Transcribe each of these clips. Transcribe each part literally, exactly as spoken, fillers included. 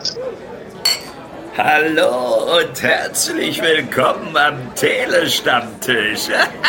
Hallo und herzlich willkommen am Telestammtisch.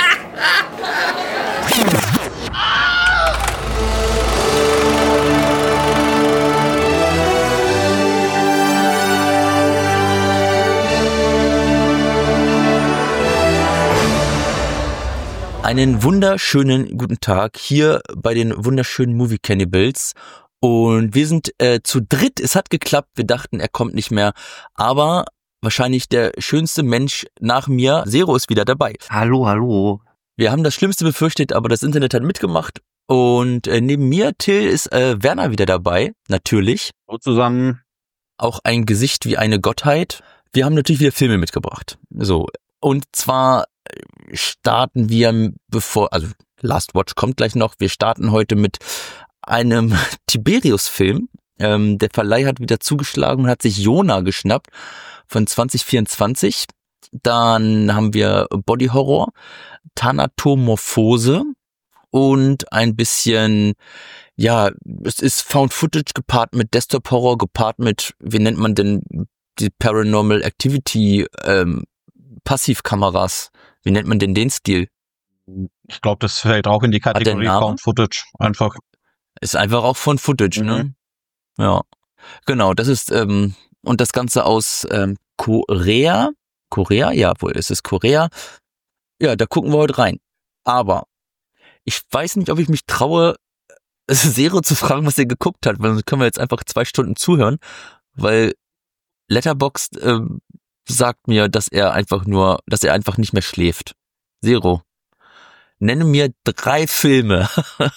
Einen wunderschönen guten Tag hier bei den wunderschönen Movie Cannibals. Und wir sind äh, zu dritt. Es hat geklappt. Wir dachten, er kommt nicht mehr. Aber wahrscheinlich der schönste Mensch nach mir, Zero, ist wieder dabei. Hallo, hallo. Wir haben das Schlimmste befürchtet, aber das Internet hat mitgemacht. Und äh, neben mir, Till, ist äh, Werner wieder dabei. Natürlich. Hallo zusammen. Auch ein Gesicht wie eine Gottheit. Wir haben natürlich wieder Filme mitgebracht. So. Und zwar starten wir, bevor, also Last Watch kommt gleich noch, wir starten heute mit einem Tiberius-Film. Ähm, der Verleih hat wieder zugeschlagen und hat sich Jona geschnappt von zwanzig vierundzwanzig. Dann haben wir Body Horror, Thanatomorphose und ein bisschen, ja, es ist Found Footage gepaart mit Desktop Horror, gepaart mit, wie nennt man denn die Paranormal Activity ähm, Passivkameras. Wie nennt man denn den Stil? Ich glaube, das fällt auch in die Kategorie Found Footage. Einfach. Ist einfach auch von Footage, mhm. ne? Ja. Genau, das ist, ähm, und das Ganze aus ähm, Korea. Korea? Ja, wohl, es ist Korea. Ja, da gucken wir heute rein. Aber ich weiß nicht, ob ich mich traue, Zero zu fragen, was er geguckt hat, weil sonst können wir jetzt einfach zwei Stunden zuhören, weil Letterboxd ähm, sagt mir, dass er einfach nur, dass er einfach nicht mehr schläft. Zero, nenne mir drei Filme,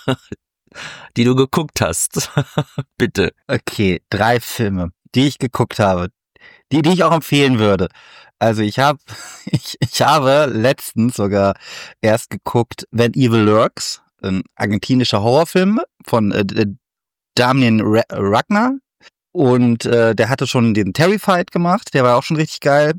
die du geguckt hast. Bitte. Okay, drei Filme, die ich geguckt habe, die, die ich auch empfehlen würde. Also ich habe, ich, ich habe letztens sogar erst geguckt When Evil Lurks, ein argentinischer Horrorfilm von äh, Damien Ragnar. Und äh, der hatte schon den Terrified gemacht, der war auch schon richtig geil.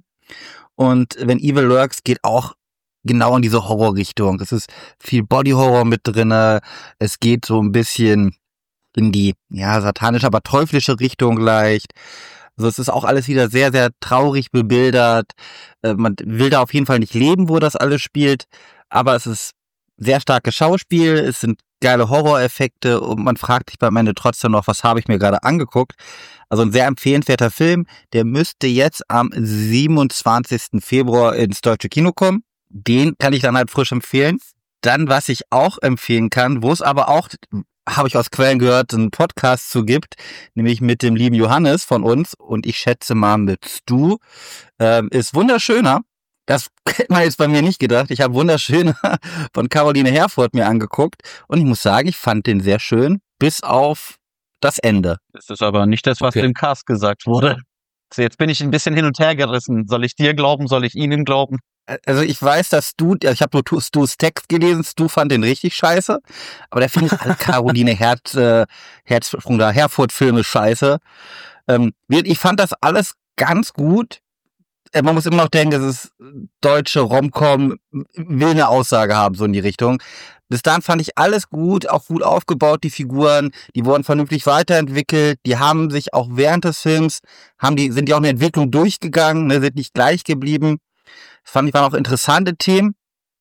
Und When Evil Lurks geht auch genau in diese Horrorrichtung. Es ist viel Body-Horror mit drinne. Es geht so ein bisschen in die, ja, satanische, aber teuflische Richtung leicht. Also es ist auch alles wieder sehr, sehr traurig bebildert. Äh, man will da auf jeden Fall nicht leben, wo das alles spielt. Aber es ist sehr starkes Schauspiel. Es sind geile Horroreffekte und man fragt sich beim Ende trotzdem noch, was habe ich mir gerade angeguckt. Also ein sehr empfehlenswerter Film, der müsste jetzt am siebenundzwanzigsten Februar ins deutsche Kino kommen. Den kann ich dann halt frisch empfehlen. Dann, was ich auch empfehlen kann, wo es aber auch, habe ich aus Quellen gehört, einen Podcast zu gibt, nämlich mit dem lieben Johannes von uns und ich schätze mal mit Stu, ähm, ist Wunderschöner. Das hätte man jetzt bei mir nicht gedacht. Ich habe Wunderschöner von Caroline Herfurth mir angeguckt und ich muss sagen, ich fand den sehr schön, bis auf das Ende. Das ist aber nicht das, was okay. im Cast gesagt wurde. So, jetzt bin ich ein bisschen hin und her gerissen. Soll ich dir glauben? Soll ich Ihnen glauben? Also ich weiß, dass du, ich habe nur Stus Text gelesen, Stu fand den richtig scheiße, aber der findet alle Caroline Herz, äh, Herzsprung da, Herfurth-Filme scheiße. Ähm, ich fand das alles ganz gut. Man muss immer noch denken, es ist deutsche Rom-Com, will eine Aussage haben, so in die Richtung. Bis dahin fand ich alles gut, auch gut aufgebaut, die Figuren, die wurden vernünftig weiterentwickelt, die haben sich auch während des Films, haben die, sind die auch eine Entwicklung durchgegangen, ne, sind nicht gleich geblieben. Das fand ich, waren auch interessante Themen.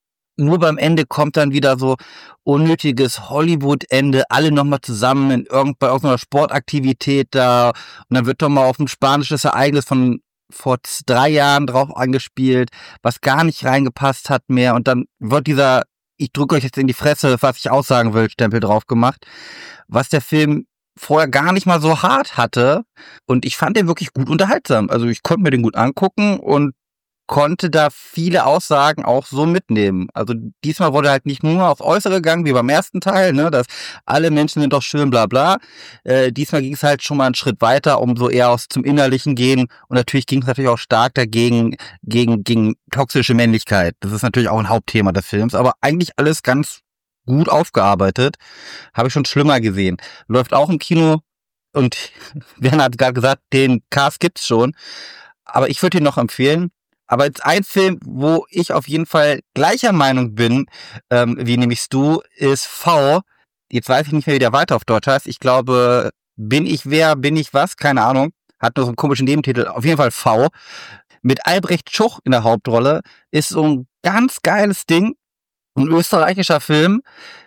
Nur beim Ende kommt dann wieder so unnötiges Hollywood-Ende, alle nochmal zusammen in irgend, bei irgendeiner Sportaktivität da und dann wird doch mal auf ein spanisches Ereignis von vor drei Jahren drauf angespielt, was gar nicht reingepasst hat mehr und dann wird dieser, ich drücke euch jetzt in die Fresse, was ich aussagen will, Stempel drauf gemacht, was der Film vorher gar nicht mal so hart hatte und ich fand den wirklich gut unterhaltsam. Also ich konnte mir den gut angucken und konnte da viele Aussagen auch so mitnehmen. Also diesmal wurde halt nicht nur aufs Äußere gegangen, wie beim ersten Teil, ne, dass alle Menschen sind doch schön, bla bla. Äh, diesmal ging es halt schon mal einen Schritt weiter, um so eher aus zum Innerlichen gehen. Und natürlich ging es natürlich auch stark dagegen, gegen, gegen toxische Männlichkeit. Das ist natürlich auch ein Hauptthema des Films, aber eigentlich alles ganz gut aufgearbeitet. Habe ich schon schlimmer gesehen. Läuft auch im Kino und Werner hat gerade gesagt, den Cast gibt's schon. Aber ich würde ihn noch empfehlen. Aber jetzt ein Film, wo ich auf jeden Fall gleicher Meinung bin, ähm, wie nämlich du, ist V. Jetzt weiß ich nicht mehr, wie der weiter auf Deutsch heißt. Ich glaube, bin ich wer, bin ich was? Keine Ahnung. hat nur so einen komischen Nebentitel, auf jeden Fall V, mit Albrecht Schuch in der Hauptrolle, ist so ein ganz geiles Ding, ein österreichischer Film,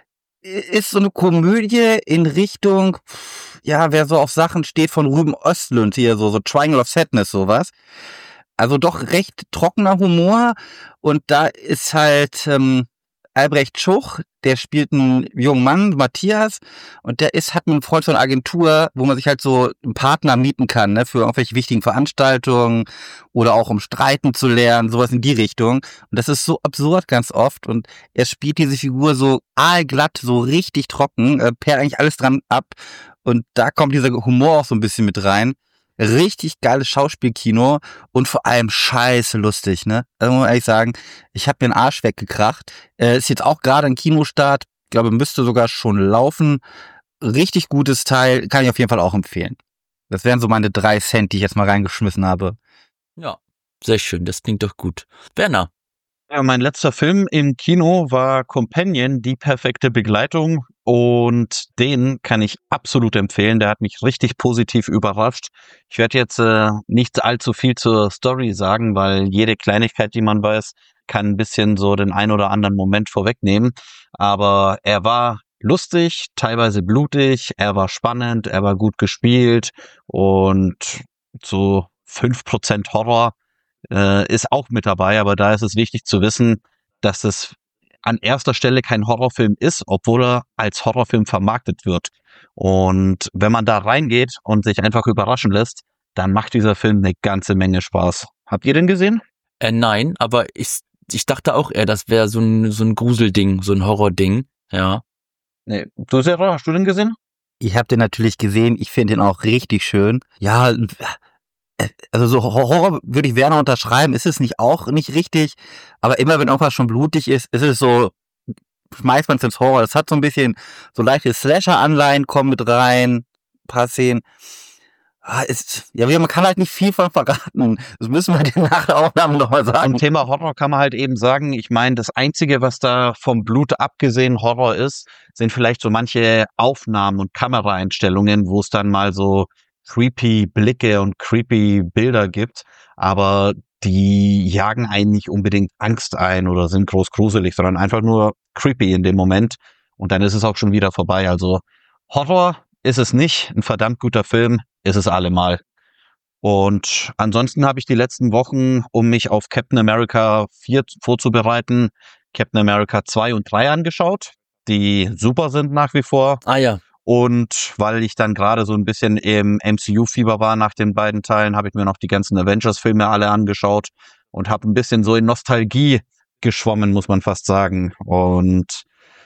ist so eine Komödie in Richtung, ja, wer so auf Sachen steht von Ruben Östlund hier, so, so Triangle of Sadness, sowas. Also doch recht trockener Humor und da ist halt ähm, Albrecht Schuch, der spielt einen jungen Mann, Matthias, und der ist, hat einen Freund von einer Agentur, wo man sich halt so einen Partner mieten kann, ne, für irgendwelche wichtigen Veranstaltungen oder auch um streiten zu lernen, sowas in die Richtung. Und das ist so absurd ganz oft und er spielt diese Figur so aalglatt, so richtig trocken, äh, perlt eigentlich alles dran ab und da kommt dieser Humor auch so ein bisschen mit rein. Richtig geiles Schauspielkino und vor allem scheiße lustig, ne? Also muss man ehrlich sagen, ich habe mir den Arsch weggekracht. Äh, ist jetzt auch gerade ein Kinostart, glaube müsste sogar schon laufen. Richtig gutes Teil, kann ich auf jeden Fall auch empfehlen. Das wären so meine drei Cent, die ich jetzt mal reingeschmissen habe. Ja, sehr schön, das klingt doch gut. Werner. Ja, mein letzter Film im Kino war Companion, die perfekte Begleitung. Und den kann ich absolut empfehlen. Der hat mich richtig positiv überrascht. Ich werde jetzt äh, nicht allzu viel zur Story sagen, weil jede Kleinigkeit, die man weiß, kann ein bisschen so den ein oder anderen Moment vorwegnehmen. Aber er war lustig, teilweise blutig, er war spannend, er war gut gespielt und so fünf Prozent Horror äh, ist auch mit dabei. Aber da ist es wichtig zu wissen, dass es an erster Stelle kein Horrorfilm ist, obwohl er als Horrorfilm vermarktet wird. Und wenn man da reingeht und sich einfach überraschen lässt, dann macht dieser Film eine ganze Menge Spaß. Habt ihr den gesehen? Äh, nein, aber ich, ich dachte auch eher, das wäre so ein, so ein Gruselding, so ein Horrording, ja. Nee. Du, Sarah, hast du den gesehen? Ich habe den natürlich gesehen, ich finde den auch richtig schön. Ja, also so Horror würde ich Werner unterschreiben, ist es nicht auch nicht richtig, aber immer wenn irgendwas schon blutig ist, ist es so, schmeißt man es ins Horror. Das hat so ein bisschen so leichte Slasher-Anleihen kommen mit rein, ein paar Szenen. Ah, ist, ja, man kann halt nicht viel von verraten. Das müssen wir den nach der Aufnahme nochmal sagen. Am Thema Horror kann man halt eben sagen, ich meine, das Einzige, was da vom Blut abgesehen Horror ist, sind vielleicht so manche Aufnahmen und Kameraeinstellungen, wo es dann mal so creepy Blicke und creepy Bilder gibt, aber die jagen einen nicht unbedingt Angst ein oder sind groß gruselig, sondern einfach nur creepy in dem Moment und dann ist es auch schon wieder vorbei. Also Horror ist es nicht, ein verdammt guter Film ist es allemal. Und ansonsten habe ich die letzten Wochen, um mich auf Captain America vier vorzubereiten, Captain America zwei und drei angeschaut, die super sind nach wie vor. Ah ja. Und weil ich dann gerade so ein bisschen im M C U-Fieber war nach den beiden Teilen, habe ich mir noch die ganzen Avengers-Filme alle angeschaut und habe ein bisschen so in Nostalgie geschwommen, muss man fast sagen. Und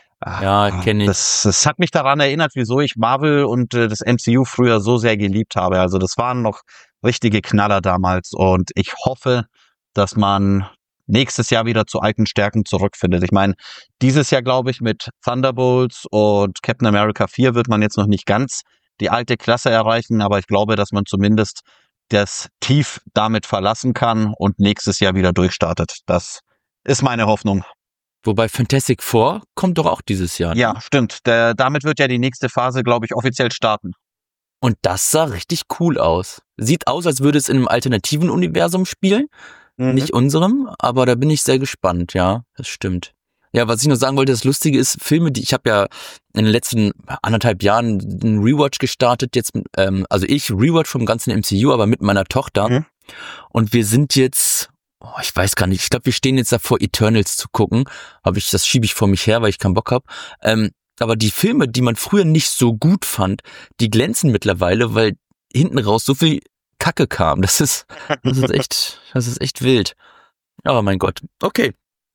ja, kenne ich. Das, das hat mich daran erinnert, wieso ich Marvel und äh, das M C U früher so sehr geliebt habe. Also das waren noch richtige Knaller damals. Und ich hoffe, dass man nächstes Jahr wieder zu alten Stärken zurückfindet. Ich meine, dieses Jahr, glaube ich, mit Thunderbolts und Captain America vier wird man jetzt noch nicht ganz die alte Klasse erreichen, aber ich glaube, dass man zumindest das Tief damit verlassen kann und nächstes Jahr wieder durchstartet. Das ist meine Hoffnung. Wobei Fantastic Four kommt doch auch dieses Jahr. Ne? Ja, stimmt. Der, damit wird ja die nächste Phase, glaube ich, offiziell starten. Und das sah richtig cool aus. Sieht aus, als würde es in einem alternativen Universum spielen. Mhm. Nicht unserem, aber da bin ich sehr gespannt, ja, das stimmt. Ja, was ich noch sagen wollte, das Lustige ist, Filme, die ich habe ja in den letzten anderthalb Jahren einen Rewatch gestartet, jetzt, ähm, also ich Rewatch vom ganzen M C U, aber mit meiner Tochter. Mhm. Und wir sind jetzt, oh, ich weiß gar nicht, ich glaube, wir stehen jetzt davor, Eternals zu gucken. Hab ich, das schiebe ich vor mich her, weil ich keinen Bock habe. Ähm, aber die Filme, die man früher nicht so gut fand, die glänzen mittlerweile, weil hinten raus so viel Kacke kam. Das ist, das ist echt, das ist echt wild. Aber mein Gott. Okay.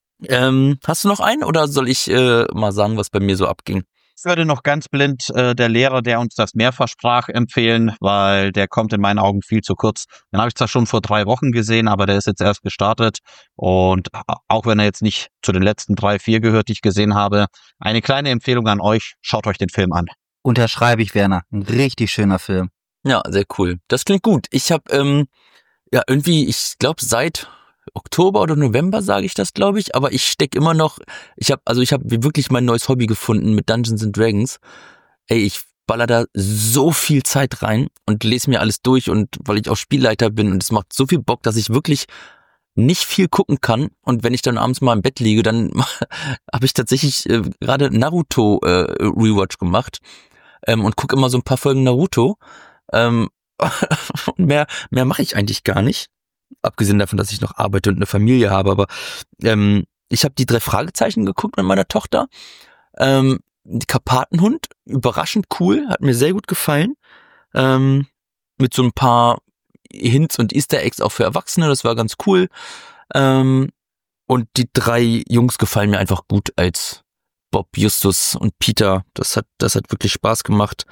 Ähm, hast du noch einen oder soll ich äh, mal sagen, was bei mir so abging? Ich würde noch ganz blind äh, der Lehrer, der uns das mehr versprach, empfehlen, weil der kommt in meinen Augen viel zu kurz. Den habe ich zwar schon vor drei Wochen gesehen, aber der ist jetzt erst gestartet. Und auch wenn er jetzt nicht zu den letzten drei, vier gehört, die ich gesehen habe, eine kleine Empfehlung an euch, schaut euch den Film an. Unterschreibe ich, Werner. Ein richtig schöner Film. Ja, sehr cool. Das klingt gut. Ich habe ähm, ja irgendwie, ich glaube seit Oktober oder November sage ich das, glaube ich, aber ich stecke immer noch, ich habe also ich habe wirklich mein neues Hobby gefunden mit Dungeons and Dragons. Ey, ich baller da so viel Zeit rein und lese mir alles durch und weil ich auch Spielleiter bin und es macht so viel Bock, dass ich wirklich nicht viel gucken kann und wenn ich dann abends mal im Bett liege, dann habe ich tatsächlich äh, gerade Naruto äh, Rewatch gemacht ähm, und gucke immer so ein paar Folgen Naruto. Ähm, mehr mehr mache ich eigentlich gar nicht, abgesehen davon, dass ich noch arbeite und eine Familie habe, aber ähm, ich habe die drei Fragezeichen geguckt mit meiner Tochter. Ähm, die Karpatenhund, überraschend cool, hat mir sehr gut gefallen. Ähm, mit so ein paar Hints und Easter Eggs auch für Erwachsene, das war ganz cool. Ähm, und die drei Jungs gefallen mir einfach gut als Bob, Justus und Peter. Das hat, das hat wirklich Spaß gemacht.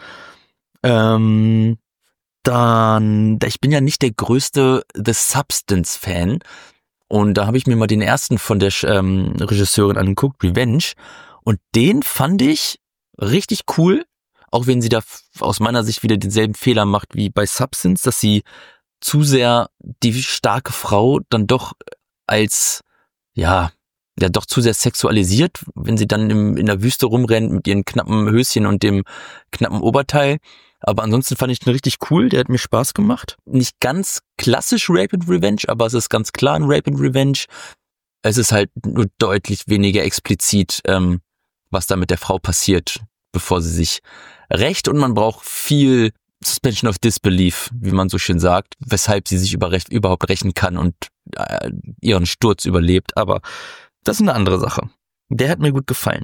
Ähm, dann, ich bin ja nicht der größte The Substance-Fan. Und da habe ich mir mal den ersten von der ähm, Regisseurin angeguckt, Revenge. Und den fand ich richtig cool, auch wenn sie da aus meiner Sicht wieder denselben Fehler macht wie bei Substance, dass sie zu sehr die starke Frau dann doch als, ja, ja doch zu sehr sexualisiert, wenn sie dann im, in der Wüste rumrennt mit ihren knappen Höschen und dem knappen Oberteil. Aber ansonsten fand ich den richtig cool, der hat mir Spaß gemacht. Nicht ganz klassisch Rape and Revenge, aber es ist ganz klar ein Rape and Revenge. Es ist halt nur deutlich weniger explizit, ähm, was da mit der Frau passiert, bevor sie sich rächt. Und man braucht viel Suspension of Disbelief, wie man so schön sagt, weshalb sie sich über, überhaupt rächen kann und äh, ihren Sturz überlebt. Aber das ist eine andere Sache. Der hat mir gut gefallen.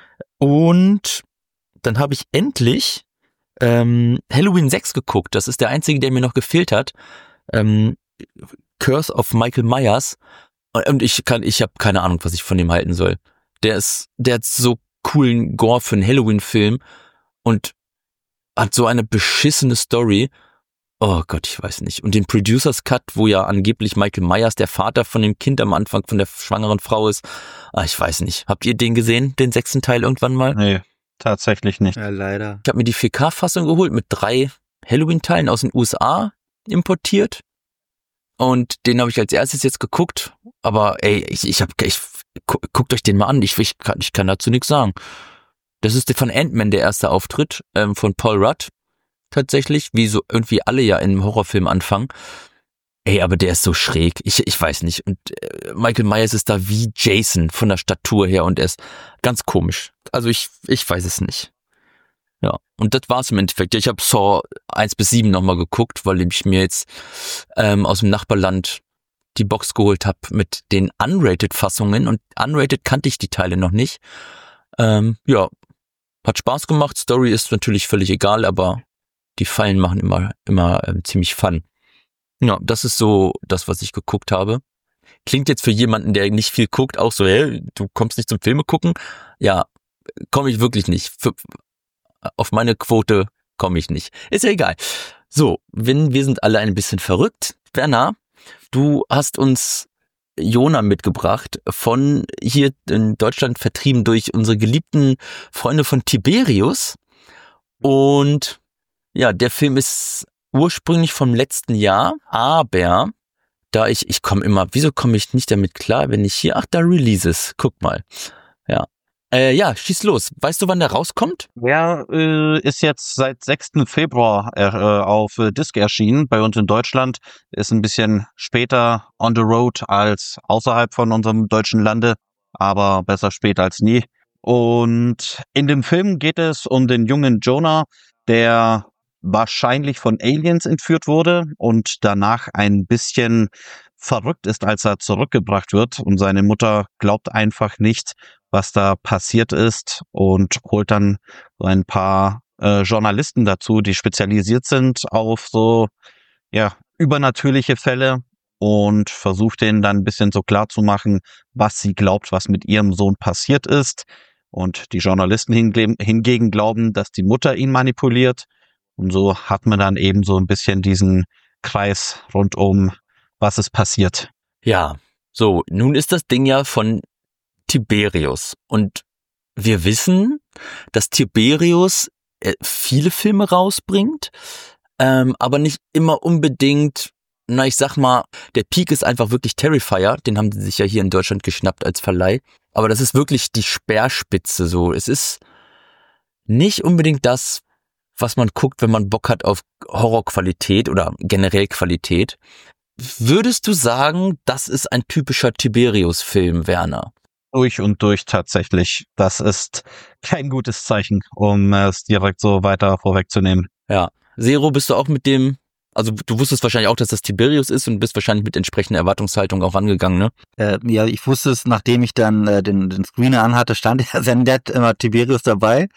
Und dann habe ich endlich ähm, Halloween sechs geguckt. Das ist der einzige, der mir noch gefehlt hat. Ähm, Curse of Michael Myers. Und ich kann, ich habe keine Ahnung, was ich von dem halten soll. Der ist, der hat so coolen Gore für einen Halloween-Film und hat so eine beschissene Story. Oh Gott, ich weiß nicht. Und den Producers Cut, wo ja angeblich Michael Myers der Vater von dem Kind am Anfang von der schwangeren Frau ist. Ah, ich weiß nicht. Habt ihr den gesehen, den sechsten Teil irgendwann mal? Nee, tatsächlich nicht. Ja, leider. Ich habe mir die vier K-Fassung geholt mit drei Halloween-Teilen aus den U S A importiert. Und den habe ich als erstes jetzt geguckt. Aber ey, ich, ich hab, ich, guckt euch den mal an. Ich, ich, kann, ich kann dazu nichts sagen. Das ist von Ant-Man der erste Auftritt ähm, von Paul Rudd. Tatsächlich, wie so irgendwie alle ja in einem Horrorfilm anfangen. Ey, aber der ist so schräg. Ich, ich weiß nicht. Und äh, Michael Myers ist da wie Jason von der Statur her und er ist ganz komisch. Also ich, ich weiß es nicht. Ja, und das war's im Endeffekt. Ich habe Saw eins bis sieben nochmal geguckt, weil ich mir jetzt ähm, aus dem Nachbarland die Box geholt habe mit den Unrated-Fassungen. Und Unrated kannte ich die Teile noch nicht. Ähm, ja, hat Spaß gemacht. Story ist natürlich völlig egal, aber die Fallen machen immer immer ähm, ziemlich Fun. Ja, das ist so das, was ich geguckt habe. Klingt jetzt für jemanden, der nicht viel guckt, auch so, hey, du kommst nicht zum Filme gucken? Ja, komme ich wirklich nicht. Für, auf meine Quote komme ich nicht. Ist ja egal. So, wenn wir sind alle ein bisschen verrückt. Werner, du hast uns Jona mitgebracht, von hier in Deutschland vertrieben durch unsere geliebten Freunde von Tiberius. Und ja, der Film ist ursprünglich vom letzten Jahr, aber da ich, ich komme immer, wieso komme ich nicht damit klar, wenn ich hier, ach, da Releases, guck mal. Ja, äh, ja, schieß los. Weißt du, wann der rauskommt? Der äh, ist jetzt seit sechsten Februar äh, auf äh, Disc erschienen, bei uns in Deutschland. Ist ein bisschen später on the road als außerhalb von unserem deutschen Lande, aber besser spät als nie. Und in dem Film geht es um den jungen Jonah, der wahrscheinlich von Aliens entführt wurde und danach ein bisschen verrückt ist, als er zurückgebracht wird. Und seine Mutter glaubt einfach nicht, was da passiert ist und holt dann so ein paar äh, Journalisten dazu, die spezialisiert sind auf so ja übernatürliche Fälle und versucht denen dann ein bisschen so klar zu machen, was sie glaubt, was mit ihrem Sohn passiert ist. Und die Journalisten hinge- hingegen glauben, dass die Mutter ihn manipuliert. Und so hat man dann eben so ein bisschen diesen Kreis rund um, was ist passiert. Ja, so, nun ist das Ding ja von Tiberius. Und wir wissen, dass Tiberius äh, viele Filme rausbringt, ähm, aber nicht immer unbedingt, na, ich sag mal, der Peak ist einfach wirklich Terrifier. Den haben sie sich ja hier in Deutschland geschnappt als Verleih. Aber das ist wirklich die Speerspitze so. Es ist nicht unbedingt das, was man guckt, wenn man Bock hat auf Horrorqualität oder generell Qualität. Würdest du sagen, das ist ein typischer Tiberius-Film, Werner? Durch und durch tatsächlich. Das ist kein gutes Zeichen, um es direkt so weiter vorwegzunehmen. Ja. Zero, bist du auch mit dem, also du wusstest wahrscheinlich auch, dass das Tiberius ist und bist wahrscheinlich mit entsprechender Erwartungshaltung auch rangegangen, ne? Äh, ja, ich wusste es, nachdem ich dann äh, den, den Screener anhatte, stand ja sehr nett immer Tiberius dabei.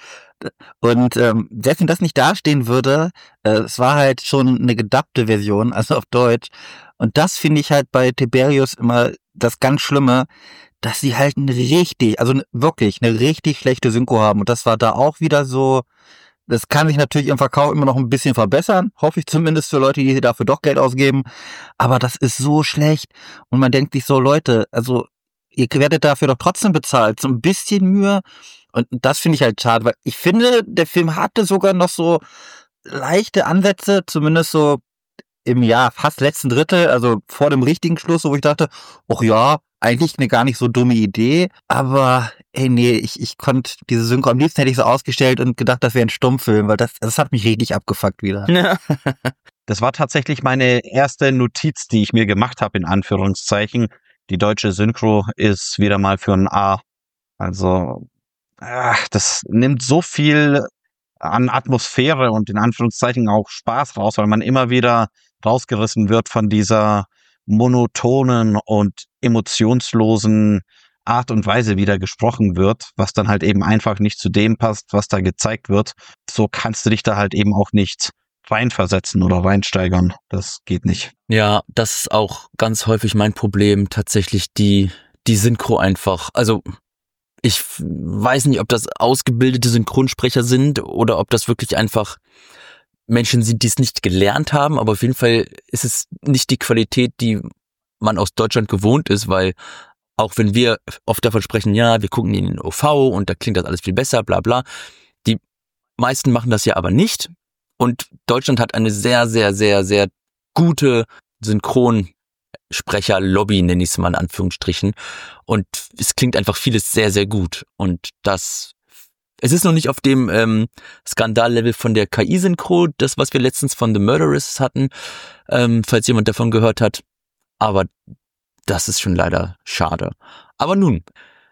Und ähm, selbst wenn das nicht dastehen würde, äh, es war halt schon eine gedubbte Version, also auf Deutsch. Und das finde ich halt bei Tiberius immer das ganz Schlimme, dass sie halt eine richtig, also wirklich eine richtig schlechte Synchro haben. Und das war da auch wieder so. Das kann sich natürlich im Verkauf immer noch ein bisschen verbessern, hoffe ich zumindest für Leute, die dafür doch Geld ausgeben. Aber das ist so schlecht. Und man denkt sich so, Leute, also ihr werdet dafür doch trotzdem bezahlt. So ein bisschen Mühe. Und das finde ich halt schade, weil ich finde, der Film hatte sogar noch so leichte Ansätze, zumindest so im Jahr fast letzten Drittel, also vor dem richtigen Schluss, wo ich dachte, ach ja, eigentlich eine gar nicht so dumme Idee, aber ey, nee, ich, ich konnte diese Synchro, am liebsten hätte ich so ausgestellt und gedacht, das wäre ein Stummfilm, weil das, das hat mich richtig abgefuckt wieder. Ja. Das war tatsächlich meine erste Notiz, die ich mir gemacht habe, in Anführungszeichen. Die deutsche Synchro ist wieder mal für ein A. Also, ach, das nimmt so viel an Atmosphäre und in Anführungszeichen auch Spaß raus, weil man immer wieder rausgerissen wird von dieser monotonen und emotionslosen Art und Weise, wie da gesprochen wird, was dann halt eben einfach nicht zu dem passt, was da gezeigt wird. So kannst du dich da halt eben auch nicht reinversetzen oder reinsteigern. Das geht nicht. Ja, das ist auch ganz häufig mein Problem, tatsächlich die, die Synchro einfach. Also ich weiß nicht, ob das ausgebildete Synchronsprecher sind oder ob das wirklich einfach Menschen sind, die es nicht gelernt haben, aber auf jeden Fall ist es nicht die Qualität, die man aus Deutschland gewohnt ist, weil auch wenn wir oft davon sprechen, ja, wir gucken in den O V und da klingt das alles viel besser, bla bla, die meisten machen das ja aber nicht und Deutschland hat eine sehr, sehr, sehr, sehr gute Synchronsprecher-Lobby, nenne ich es mal in Anführungsstrichen, und es klingt einfach vieles sehr, sehr gut und das es ist noch nicht auf dem ähm, Skandallevel von der K I-Synchro, das, was wir letztens von The Murderers hatten, ähm, falls jemand davon gehört hat. Aber das ist schon leider schade. Aber nun,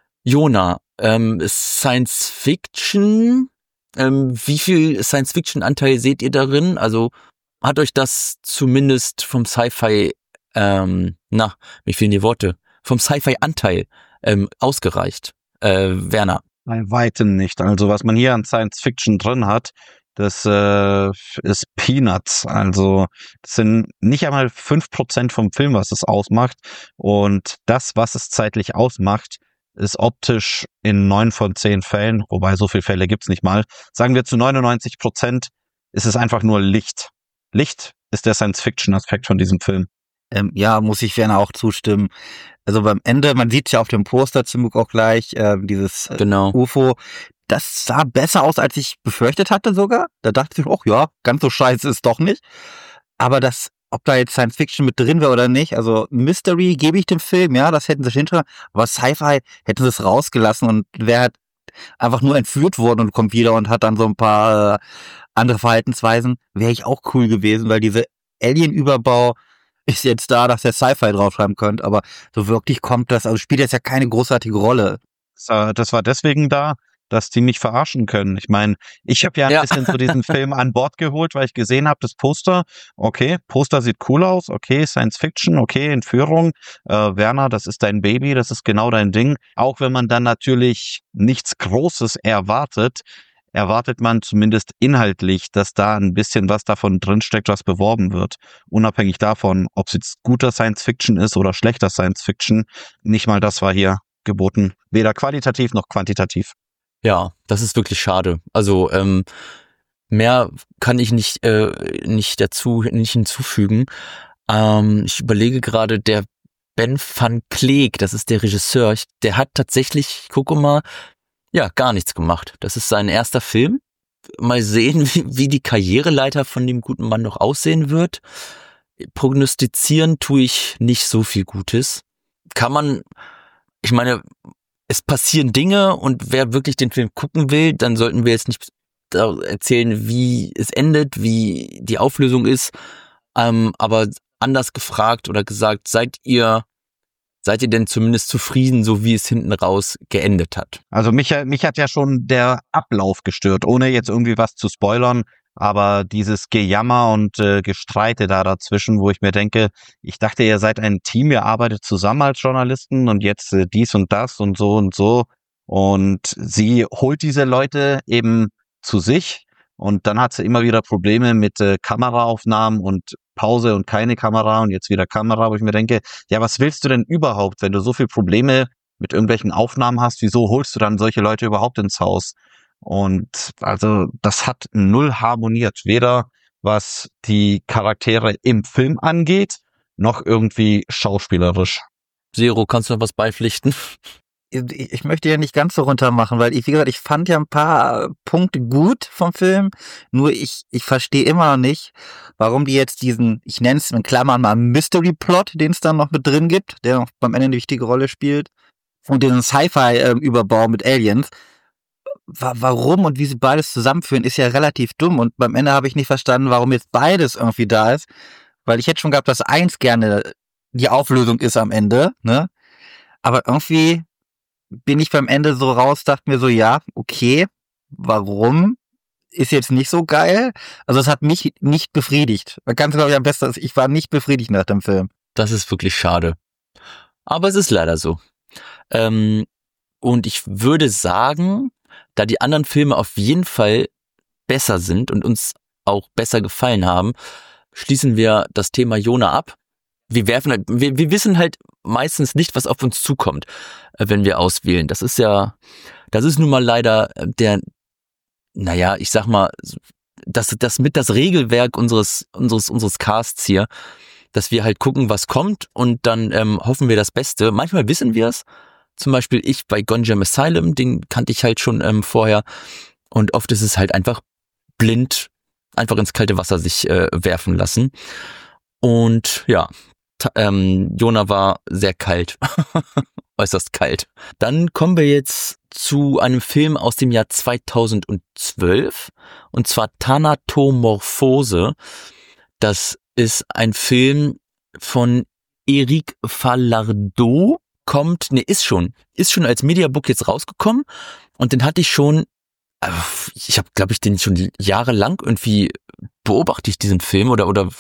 Jona, ähm, Science Fiction, ähm, wie viel Science-Fiction-Anteil seht ihr darin? Also hat euch das zumindest vom Sci-Fi, ähm, na, mir fehlen die Worte, vom Sci-Fi-Anteil ähm, ausgereicht? Äh, Werner? Bei weitem nicht. Also was man hier an Science Fiction drin hat, das äh, ist Peanuts. Also das sind nicht einmal fünf Prozent vom Film, was es ausmacht. Und das, was es zeitlich ausmacht, ist optisch in neun von zehn Fällen, wobei so viele Fälle gibt's nicht mal, sagen wir zu neunundneunzig Prozent ist es einfach nur Licht. Licht ist der Science-Fiction-Aspekt von diesem Film. Ähm, ja, muss ich Werner auch zustimmen. Also beim Ende, man sieht ja auf dem Poster zum Glück auch gleich, äh, dieses äh, Genau. U F O, das sah besser aus, als ich befürchtet hatte sogar. Da dachte ich, ach ja, ganz so scheiße ist es doch nicht. Aber das, ob da jetzt Science Fiction mit drin wäre oder nicht, also Mystery gebe ich dem Film, ja, das hätten sie hinterher, aber Sci-Fi hätten sie es rausgelassen und wer halt einfach nur entführt worden und kommt wieder und hat dann so ein paar äh, andere Verhaltensweisen, wäre ich auch cool gewesen, weil diese Alien-Überbau ist jetzt da, dass ihr Sci-Fi draufschreiben könnt, aber so wirklich kommt das, also spielt jetzt ja keine großartige Rolle. Das war deswegen da, dass die mich verarschen können. Ich meine, ich habe ja ein Ja. bisschen so diesen Film an Bord geholt, weil ich gesehen habe, das Poster, okay, Poster sieht cool aus, okay, Science Fiction, okay, Entführung, äh, Werner, das ist dein Baby, das ist genau dein Ding. Auch wenn man dann natürlich nichts Großes erwartet, erwartet man zumindest inhaltlich, dass da ein bisschen was davon drinsteckt, was beworben wird. Unabhängig davon, ob es jetzt guter Science Fiction ist oder schlechter Science Fiction, nicht mal das war hier geboten. Weder qualitativ noch quantitativ. Ja, das ist wirklich schade. Also ähm, mehr kann ich nicht äh, nicht dazu nicht hinzufügen. Ähm, ich überlege gerade, der Ben van Cleek, das ist der Regisseur, ich, der hat tatsächlich, ich gucke mal, ja, gar nichts gemacht. Das ist sein erster Film. Mal sehen, wie, wie die Karriereleiter von dem guten Mann noch aussehen wird. Prognostizieren tue ich nicht so viel Gutes. Kann man, ich meine, es passieren Dinge und wer wirklich den Film gucken will, dann sollten wir jetzt nicht da erzählen, wie es endet, wie die Auflösung ist. Ähm, aber anders gefragt oder gesagt, seid ihr seid ihr denn zumindest zufrieden, so wie es hinten raus geendet hat? Also mich, mich hat ja schon der Ablauf gestört, ohne jetzt irgendwie was zu spoilern, aber dieses Gejammer und äh, Gestreite da dazwischen, wo ich mir denke, ich dachte, ihr seid ein Team, ihr arbeitet zusammen als Journalisten und jetzt äh, dies und das und so und so. Und sie holt diese Leute eben zu sich und dann hat sie immer wieder Probleme mit äh, Kameraaufnahmen und Pause und keine Kamera und jetzt wieder Kamera, wo ich mir denke, ja, was willst du denn überhaupt, wenn du so viele Probleme mit irgendwelchen Aufnahmen hast, wieso holst du dann solche Leute überhaupt ins Haus? Und also das hat null harmoniert, weder was die Charaktere im Film angeht, noch irgendwie schauspielerisch. Zero, kannst du noch was beipflichten? Ich, ich möchte ja nicht ganz so runter machen, weil ich, wie gesagt, ich fand ja ein paar Punkte gut vom Film, nur ich, ich verstehe immer noch nicht, warum die jetzt diesen, ich nenne es in Klammern mal Mystery-Plot, den es dann noch mit drin gibt, der noch beim Ende eine wichtige Rolle spielt, und diesen Sci-Fi-Überbau mit Aliens. Wa- Warum und wie sie beides zusammenführen, ist ja relativ dumm, und beim Ende habe ich nicht verstanden, warum jetzt beides irgendwie da ist, weil ich hätte schon gehabt, dass eins gerne die Auflösung ist am Ende, ne? Aber irgendwie bin ich beim Ende so raus, dachte mir so, ja, okay, warum? Ist jetzt nicht so geil. Also es hat mich nicht befriedigt. Man kann es, glaube ich, am besten, ich war nicht befriedigt nach dem Film. Das ist wirklich schade. Aber es ist leider so. Ähm, und ich würde sagen, da die anderen Filme auf jeden Fall besser sind und uns auch besser gefallen haben, schließen wir das Thema Jonah ab. Wir werfen halt, wir, wir wissen halt meistens nicht, was auf uns zukommt, äh, wenn wir auswählen. Das ist ja, das ist nun mal leider der, naja, ich sag mal, das, das mit das Regelwerk unseres, unseres, unseres Casts hier, dass wir halt gucken, was kommt, und dann ähm, hoffen wir das Beste. Manchmal wissen wir es. Zum Beispiel ich bei Gonjam Asylum, den kannte ich halt schon ähm, vorher. Und oft ist es halt einfach blind, einfach ins kalte Wasser sich äh, werfen lassen. Und ja, ta- ähm, Jonah war sehr kalt, äußerst kalt. Dann kommen wir jetzt zu einem Film aus dem Jahr zweitausendzwölf, und zwar Thanatomorphose. Das ist ein Film von Eric Falardeau. Kommt, ne, ist schon, ist schon als Mediabook jetzt rausgekommen, und den hatte ich schon, ich habe, glaube ich, den schon jahrelang irgendwie beobachte ich diesen Film oder oder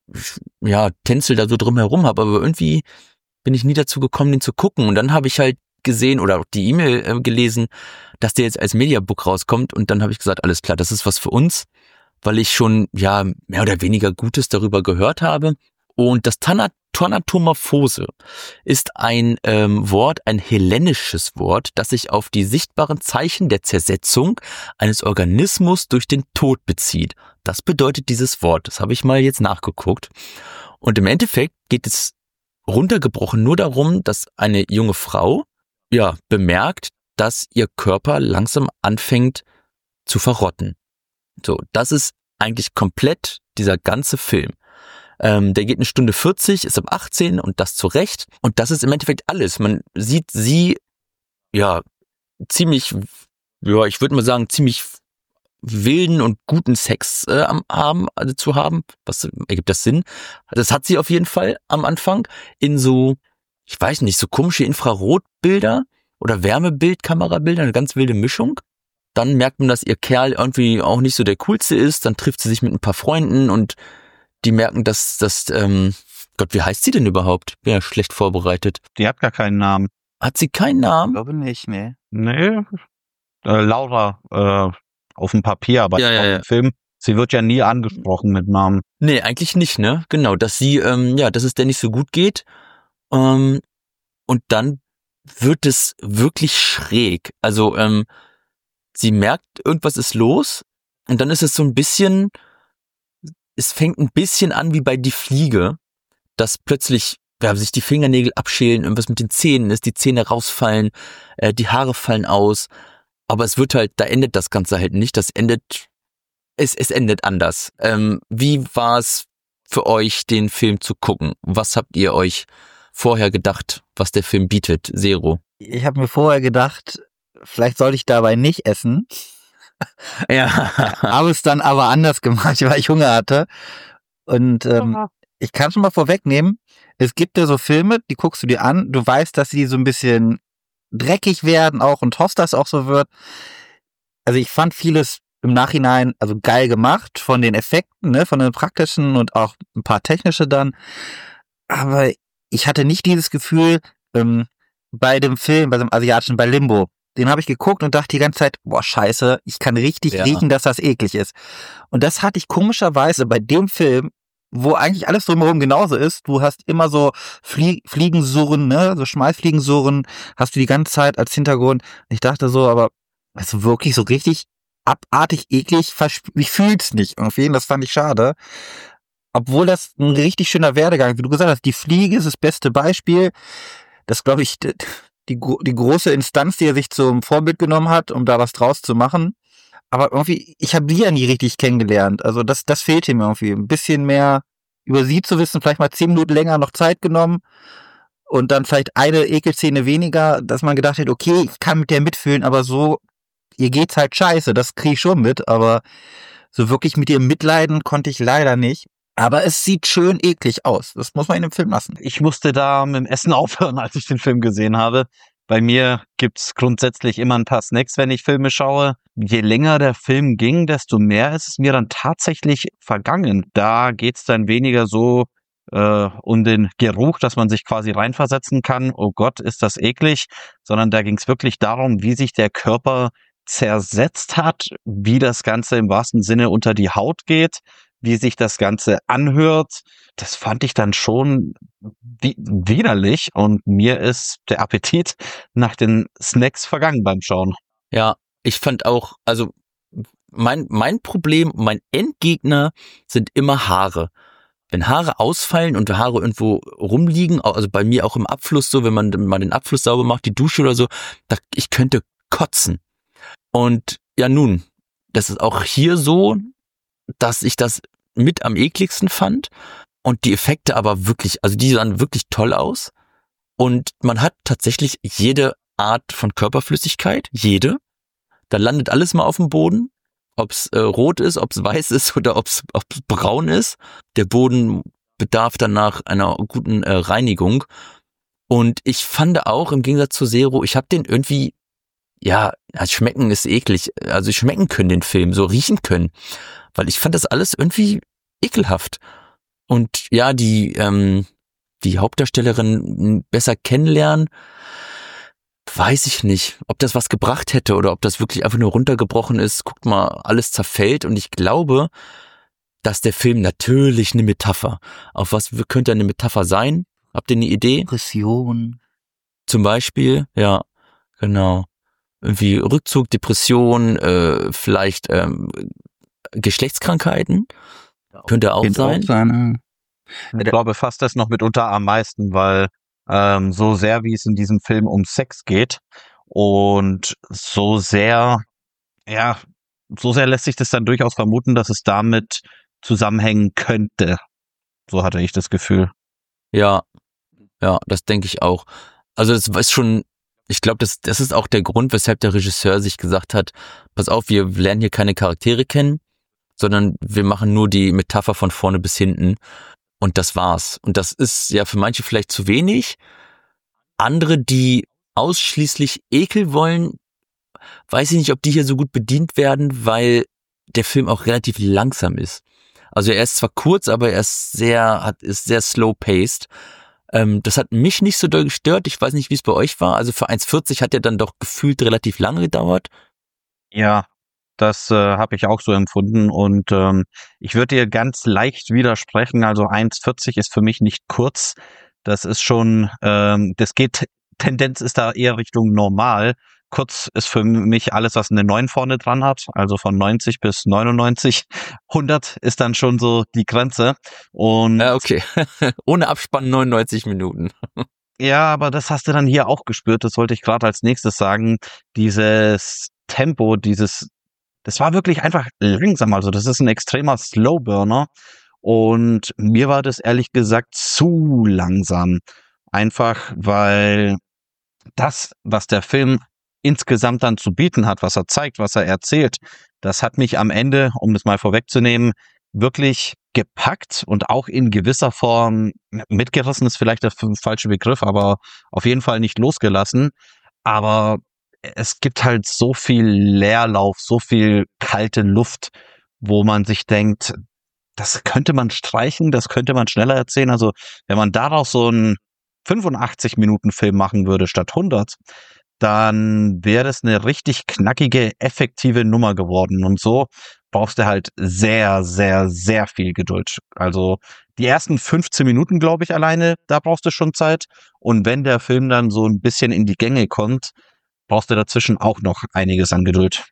ja, tänzel da so drum herum, habe aber irgendwie bin ich nie dazu gekommen, den zu gucken, und dann habe ich halt gesehen oder auch die E-Mail äh, gelesen, dass der jetzt als Mediabook rauskommt, und dann habe ich gesagt, alles klar, das ist was für uns, weil ich schon ja mehr oder weniger Gutes darüber gehört habe. Und das Thanatomorphose ist ein ähm, Wort, ein hellenisches Wort, das sich auf die sichtbaren Zeichen der Zersetzung eines Organismus durch den Tod bezieht. Das bedeutet dieses Wort. Das habe ich mal jetzt nachgeguckt. Und im Endeffekt geht es runtergebrochen nur darum, dass eine junge Frau ja bemerkt, dass ihr Körper langsam anfängt zu verrotten. So, das ist eigentlich komplett dieser ganze Film. Ähm, der geht eine Stunde vierzig, ist ab achtzehn, und das zu Recht. Und das ist im Endeffekt alles. Man sieht sie, ja, ziemlich, ja, ich würde mal sagen, ziemlich wilden und guten Sex äh, am haben, also zu haben. Was ergibt das Sinn? Das hat sie auf jeden Fall am Anfang in so, ich weiß nicht, so komische Infrarotbilder oder Wärmebildkamerabilder, eine ganz wilde Mischung. Dann merkt man, dass ihr Kerl irgendwie auch nicht so der coolste ist. Dann trifft sie sich mit ein paar Freunden, und die merken, dass das, ähm, Gott, wie heißt sie denn überhaupt? Bin ja schlecht vorbereitet. Die hat gar keinen Namen. Hat sie keinen Namen? Ich glaube nicht, nee. Nee, äh, Laura äh, auf dem Papier, aber Ja, ja, auf ja. dem Film, sie wird ja nie angesprochen mit Namen. Nee, eigentlich nicht, ne? Genau, dass sie, ähm, ja, dass es der nicht so gut geht. Ähm, und dann wird es wirklich schräg. Also, ähm, sie merkt, irgendwas ist los, und dann ist es so ein bisschen, es fängt ein bisschen an wie bei Die Fliege, dass plötzlich ja, sich die Fingernägel abschälen, irgendwas mit den Zähnen ist, die Zähne rausfallen, äh, die Haare fallen aus, aber es wird halt, da endet das Ganze halt nicht, das endet, es, es endet anders. Ähm, wie war es für euch, den Film zu gucken? Was habt ihr euch vorher gedacht, was der Film bietet? Zero. Ich habe mir vorher gedacht, vielleicht sollte ich dabei nicht essen, Ja. Habe es dann aber anders gemacht, weil ich Hunger hatte. Und ähm, ich kann schon mal vorwegnehmen, es gibt ja so Filme, die guckst du dir an, du weißt, dass sie so ein bisschen dreckig werden auch und hoffst, dass es auch so wird. Also ich fand vieles im Nachhinein also geil gemacht von den Effekten, ne, von den praktischen und auch ein paar technische dann. Aber ich hatte nicht dieses Gefühl ähm, bei dem Film, bei dem asiatischen, bei Limbo. Den habe ich geguckt und dachte die ganze Zeit, boah, scheiße, ich kann richtig Ja. riechen, dass das eklig ist. Und das hatte ich komischerweise bei dem Film, wo eigentlich alles drumherum genauso ist. Du hast immer so Flie- Fliegensurren, ne, so Schmalzfliegensurren, hast du die ganze Zeit als Hintergrund. Ich dachte so, aber also wirklich so richtig abartig eklig, versp- ich fühl's nicht irgendwie, und das fand ich schade. Obwohl das ein richtig schöner Werdegang, wie du gesagt hast, die Fliege ist das beste Beispiel. Das glaube ich, d- die, gro- die große Instanz, die er sich zum Vorbild genommen hat, um da was draus zu machen. Aber irgendwie, ich habe sie ja nie richtig kennengelernt. Also das, das fehlte mir irgendwie. Ein bisschen mehr über sie zu wissen, vielleicht mal zehn Minuten länger noch Zeit genommen und dann vielleicht eine Ekelszene weniger, dass man gedacht hat, okay, ich kann mit der mitfühlen, aber so, ihr geht's halt scheiße, das kriege ich schon mit, aber so wirklich mit ihr mitleiden konnte ich leider nicht. Aber es sieht schön eklig aus. Das muss man in dem Film lassen. Ich musste da mit dem Essen aufhören, als ich den Film gesehen habe. Bei mir gibt's grundsätzlich immer ein paar Snacks, wenn ich Filme schaue. Je länger der Film ging, desto mehr ist es mir dann tatsächlich vergangen. Da geht's dann weniger so äh, um den Geruch, dass man sich quasi reinversetzen kann. Oh Gott, ist das eklig. Sondern da ging's wirklich darum, wie sich der Körper zersetzt hat, wie das Ganze im wahrsten Sinne unter die Haut geht, wie sich das Ganze anhört. Das fand ich dann schon wi- widerlich und mir ist der Appetit nach den Snacks vergangen beim Schauen. Ja, ich fand auch, also mein, mein Problem, mein Endgegner sind immer Haare. Wenn Haare ausfallen und Haare irgendwo rumliegen, also bei mir auch im Abfluss so, wenn man mal den Abfluss sauber macht, die Dusche oder so, da, ich könnte kotzen. Und ja nun, das ist auch hier so, dass ich das mit am ekligsten fand und die Effekte aber wirklich, also die sahen wirklich toll aus und man hat tatsächlich jede Art von Körperflüssigkeit, jede. Da landet alles mal auf dem Boden, ob's äh, rot ist, ob's weiß ist oder ob's, ob's braun ist. Der Boden bedarf danach einer guten äh, Reinigung und ich fand auch im Gegensatz zu Zero, ich habe den irgendwie, ja, schmecken ist eklig, also schmecken können den Film, so riechen können. Weil ich fand das alles irgendwie ekelhaft. Und ja, die, ähm, die Hauptdarstellerin besser kennenlernen, weiß ich nicht, ob das was gebracht hätte oder ob das wirklich einfach nur runtergebrochen ist. Guckt mal, alles zerfällt und ich glaube, dass der Film natürlich eine Metapher, auf was könnte eine Metapher sein? Habt ihr eine Idee? Depression. Zum Beispiel, ja, genau. Irgendwie Rückzug, Depression, äh, vielleicht ähm, Geschlechtskrankheiten, könnte auch Könnte sein. Auch sein. Ich glaube fast das noch mitunter am meisten, weil ähm, so sehr wie es in diesem Film um Sex geht und so sehr, ja, so sehr lässt sich das dann durchaus vermuten, dass es damit zusammenhängen könnte. So hatte ich das Gefühl. Ja, ja, das denke ich auch. Also das ist schon, ich glaube, das, das ist auch der Grund, weshalb der Regisseur sich gesagt hat, pass auf, wir lernen hier keine Charaktere kennen, sondern wir machen nur die Metapher von vorne bis hinten und das war's. Und das ist ja für manche vielleicht zu wenig. Andere, die ausschließlich Ekel wollen, weiß ich nicht, ob die hier so gut bedient werden, weil der Film auch relativ langsam ist. Also er ist zwar kurz, aber er ist sehr, hat, ist sehr slow paced. Ähm, das hat mich nicht so doll gestört. Ich weiß nicht, wie es bei euch war. Also für eins vierzig hat er dann doch gefühlt relativ lange gedauert. Ja, das äh, habe ich auch so empfunden und ähm, ich würde dir ganz leicht widersprechen. Also eins vierzig ist für mich nicht kurz. Das ist schon, ähm, das geht, Tendenz ist da eher Richtung normal. Kurz ist für mich alles, was eine neun vorne dran hat, also von neunzig bis neunundneunzig. hundert ist dann schon so die Grenze. Und Ja, okay. Ohne Abspann neunundneunzig Minuten. ja, aber das hast du dann hier auch gespürt. Das wollte ich gerade als nächstes sagen. Dieses Tempo, dieses, das war wirklich einfach langsam. Also das ist ein extremer Slowburner. Und mir war das ehrlich gesagt zu langsam. Einfach, weil das, was der Film insgesamt dann zu bieten hat, was er zeigt, was er erzählt, Das hat mich am Ende, um das mal vorwegzunehmen, wirklich gepackt und auch in gewisser Form mitgerissen, ist vielleicht der falsche Begriff, aber auf jeden Fall nicht losgelassen. Aber es gibt halt so viel Leerlauf, so viel kalte Luft, wo man sich denkt, das könnte man streichen, das könnte man schneller erzählen. Also wenn man daraus so einen fünfundachtzig Minuten Film machen würde statt hundert, dann wäre es eine richtig knackige, effektive Nummer geworden. Und so brauchst du halt sehr, sehr, sehr viel Geduld. Also die ersten fünfzehn Minuten, glaube ich, alleine, da brauchst du schon Zeit. Und wenn der Film dann so ein bisschen in die Gänge kommt, brauchst du dazwischen auch noch einiges an Geduld.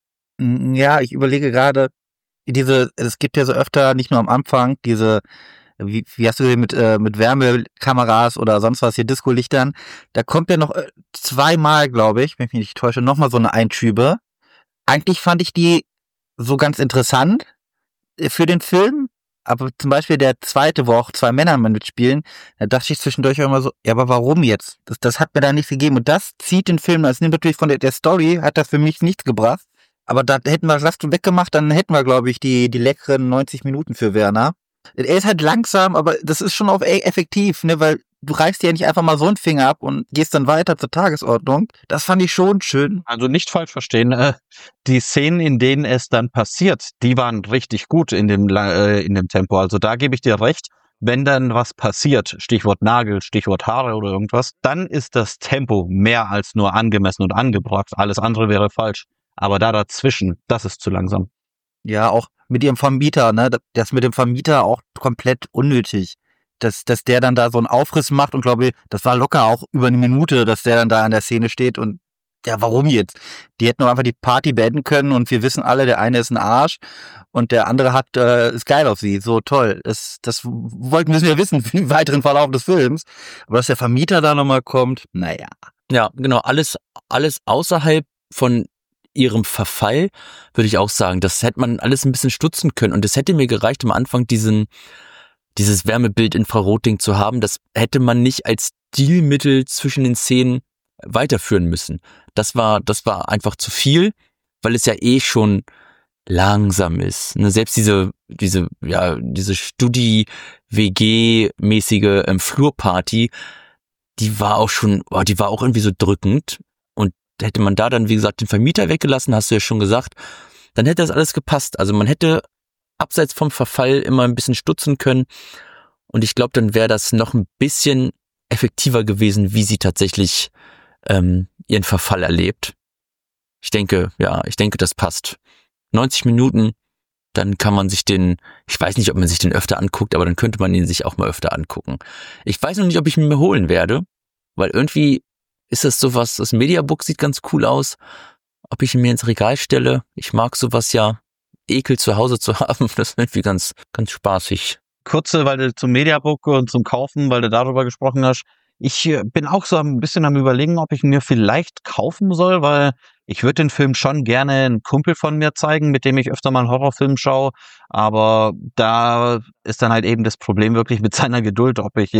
Ja, ich überlege gerade, diese, es gibt ja so öfter, nicht nur am Anfang, diese, wie, wie hast du den mit, äh, mit Wärmekameras oder sonst was hier, Disco-Lichtern, da kommt ja noch äh, zweimal, glaube ich, wenn ich mich nicht täusche, nochmal so eine Einschübe. Eigentlich fand ich die so ganz interessant äh, für den Film, aber zum Beispiel der zweite, wo auch zwei Männer mitspielen, da dachte ich zwischendurch auch immer so, ja, aber warum jetzt? Das, das hat mir da nichts gegeben und das zieht den Film, das nimmt natürlich von der, der Story, hat das für mich nichts gebracht, aber da hätten wir das weggemacht, dann hätten wir, glaube ich, die, die leckeren neunzig Minuten für Werner. Er ist halt langsam, aber das ist schon auch effektiv, ne, weil du reißt dir ja nicht einfach mal so einen Finger ab und gehst dann weiter zur Tagesordnung. Das fand ich schon schön. Also nicht falsch verstehen, äh, die Szenen, in denen es dann passiert, die waren richtig gut in dem, äh, in dem Tempo. Also da gebe ich dir recht. Wenn dann was passiert, Stichwort Nagel, Stichwort Haare oder irgendwas, dann ist das Tempo mehr als nur angemessen und angebracht. Alles andere wäre falsch. Aber da dazwischen, das ist zu langsam. Ja, auch mit ihrem Vermieter, ne, das mit dem Vermieter auch komplett unnötig. Dass, dass der dann da so einen Aufriss macht und glaube ich, das war locker auch über eine Minute, dass der dann da an der Szene steht und ja, warum jetzt? Die hätten doch einfach die Party beenden können und wir wissen alle, der eine ist ein Arsch und der andere hat, äh, ist geil auf sie, so toll. Das, das wollten müssen wir wissen für den weiteren Verlauf des Films. Aber dass der Vermieter da nochmal kommt, naja. Ja, genau, alles, alles außerhalb von ihrem Verfall, würde ich auch sagen, das hätte man alles ein bisschen stutzen können und es hätte mir gereicht, am Anfang diesen dieses Wärmebild-Infrarot-Ding zu haben, das hätte man nicht als Stilmittel zwischen den Szenen weiterführen müssen. Das war, das war einfach zu viel, weil es ja eh schon langsam ist. Ne? Selbst diese, diese, ja, diese Studi-W G-mäßige ähm, Flurparty, die war auch schon, oh, die war auch irgendwie so drückend. Und hätte man da dann, wie gesagt, den Vermieter weggelassen, hast du ja schon gesagt, dann hätte das alles gepasst. Also man hätte abseits vom Verfall immer ein bisschen stutzen können. Und ich glaube, dann wäre das noch ein bisschen effektiver gewesen, wie sie tatsächlich ähm, ihren Verfall erlebt. Ich denke, ja, ich denke, das passt. neunzig Minuten, dann kann man sich den, ich weiß nicht, ob man sich den öfter anguckt, aber dann könnte man ihn sich auch mal öfter angucken. Ich weiß noch nicht, ob ich ihn mir holen werde, weil irgendwie ist das sowas, das Mediabook sieht ganz cool aus. Ob ich ihn mir ins Regal stelle, ich mag sowas ja. Ekel zu Hause zu haben, das ist irgendwie ganz, ganz spaßig. Kurze, weil du zum Mediabook und zum Kaufen, weil du darüber gesprochen hast. Ich bin auch so ein bisschen am Überlegen, ob ich ihn mir vielleicht kaufen soll, weil ich würde den Film schon gerne einen Kumpel von mir zeigen, mit dem ich öfter mal einen Horrorfilm schaue. Aber da ist dann halt eben das Problem wirklich mit seiner Geduld, ob ich,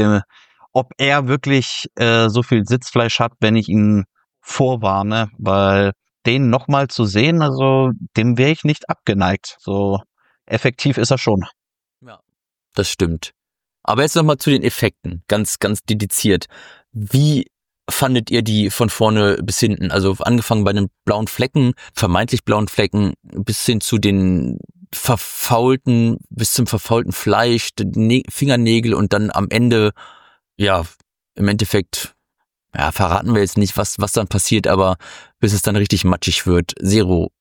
ob er wirklich äh, so viel Sitzfleisch hat, wenn ich ihn vorwarne, weil den nochmal zu sehen, also dem wäre ich nicht abgeneigt. So effektiv ist er schon. Ja, das stimmt. Aber jetzt nochmal zu den Effekten, ganz, ganz dediziert. Wie fandet ihr die von vorne bis hinten? Also angefangen bei den blauen Flecken, vermeintlich blauen Flecken, bis hin zu den verfaulten, bis zum verfaulten Fleisch, den Fingernägel und dann am Ende, ja, im Endeffekt, ja, verraten wir jetzt nicht, was, was dann passiert, aber bis es dann richtig matschig wird. Zero,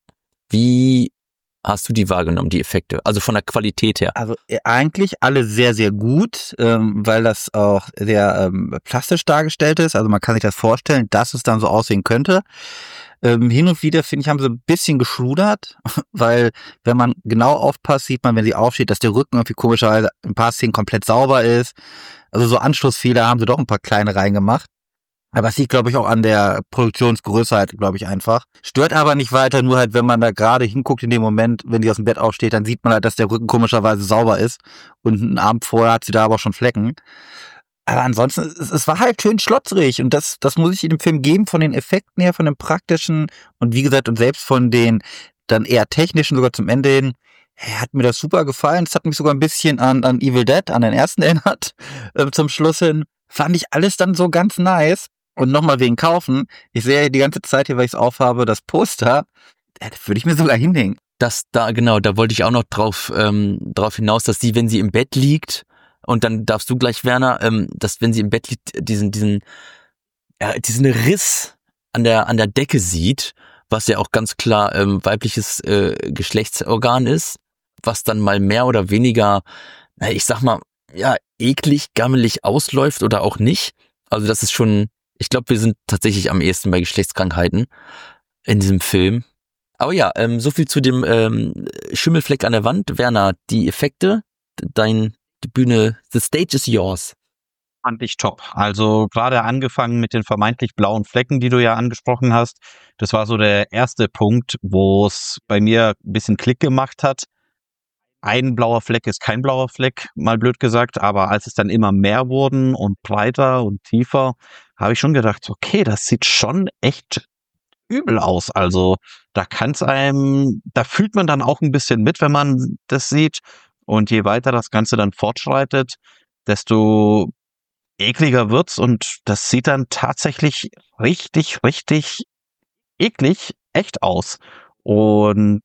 wie hast du die wahrgenommen, die Effekte? Also von der Qualität her. Also äh, eigentlich alle sehr, sehr gut, ähm, weil das auch sehr ähm, plastisch dargestellt ist. Also man kann sich das vorstellen, dass es dann so aussehen könnte. Ähm, hin und wieder, finde ich, haben sie ein bisschen geschludert, weil wenn man genau aufpasst, sieht man, wenn sie aufsteht, dass der Rücken irgendwie komischerweise ein paar Szenen komplett sauber ist. Also so Anschlussfehler haben sie doch ein paar kleine reingemacht. Aber es liegt, glaube ich, auch an der Produktionsgröße halt, glaube ich, einfach. Stört aber nicht weiter, nur halt, wenn man da gerade hinguckt in dem Moment, wenn die aus dem Bett aufsteht, dann sieht man halt, dass der Rücken komischerweise sauber ist. Und einen Abend vorher hat sie da aber auch schon Flecken. Aber ansonsten, es, es war halt schön schlotzrig. Und das, das muss ich in dem Film geben, von den Effekten her, von dem praktischen. Und wie gesagt, und selbst von den dann eher technischen, sogar zum Ende hin. Hey, hat mir das super gefallen. Es hat mich sogar ein bisschen an, an Evil Dead, an den ersten erinnert. Äh, zum Schluss hin fand ich alles dann so ganz nice. Und nochmal wegen Kaufen. Ich sehe die ganze Zeit hier, weil ich es aufhabe, das Poster. Das würde ich mir sogar hinhängen. Das da, genau, da wollte ich auch noch drauf, ähm, drauf hinaus, dass sie, wenn sie im Bett liegt, und dann darfst du gleich, Werner, ähm, dass wenn sie im Bett liegt, diesen, diesen, ja, diesen Riss an der, an der Decke sieht, was ja auch ganz klar ähm, weibliches äh, Geschlechtsorgan ist, was dann mal mehr oder weniger, na, ich sag mal, ja, eklig, gammelig ausläuft oder auch nicht. Also das ist schon, ich glaube, wir sind tatsächlich am ehesten bei Geschlechtskrankheiten in diesem Film. Aber ja, ähm, so viel zu dem ähm, Schimmelfleck an der Wand. Werner, die Effekte, dein, die Bühne, the stage is yours. Fand ich top. Also gerade angefangen mit den vermeintlich blauen Flecken, die du ja angesprochen hast. Das war so der erste Punkt, wo es bei mir ein bisschen Klick gemacht hat. Ein blauer Fleck ist kein blauer Fleck, mal blöd gesagt. Aber als es dann immer mehr wurden und breiter und tiefer, habe ich schon gedacht, okay, das sieht schon echt übel aus. Also da kann es einem, da fühlt man dann auch ein bisschen mit, wenn man das sieht. Und je weiter das Ganze dann fortschreitet, desto ekliger wird's. Und das sieht dann tatsächlich richtig, richtig eklig, echt aus. Und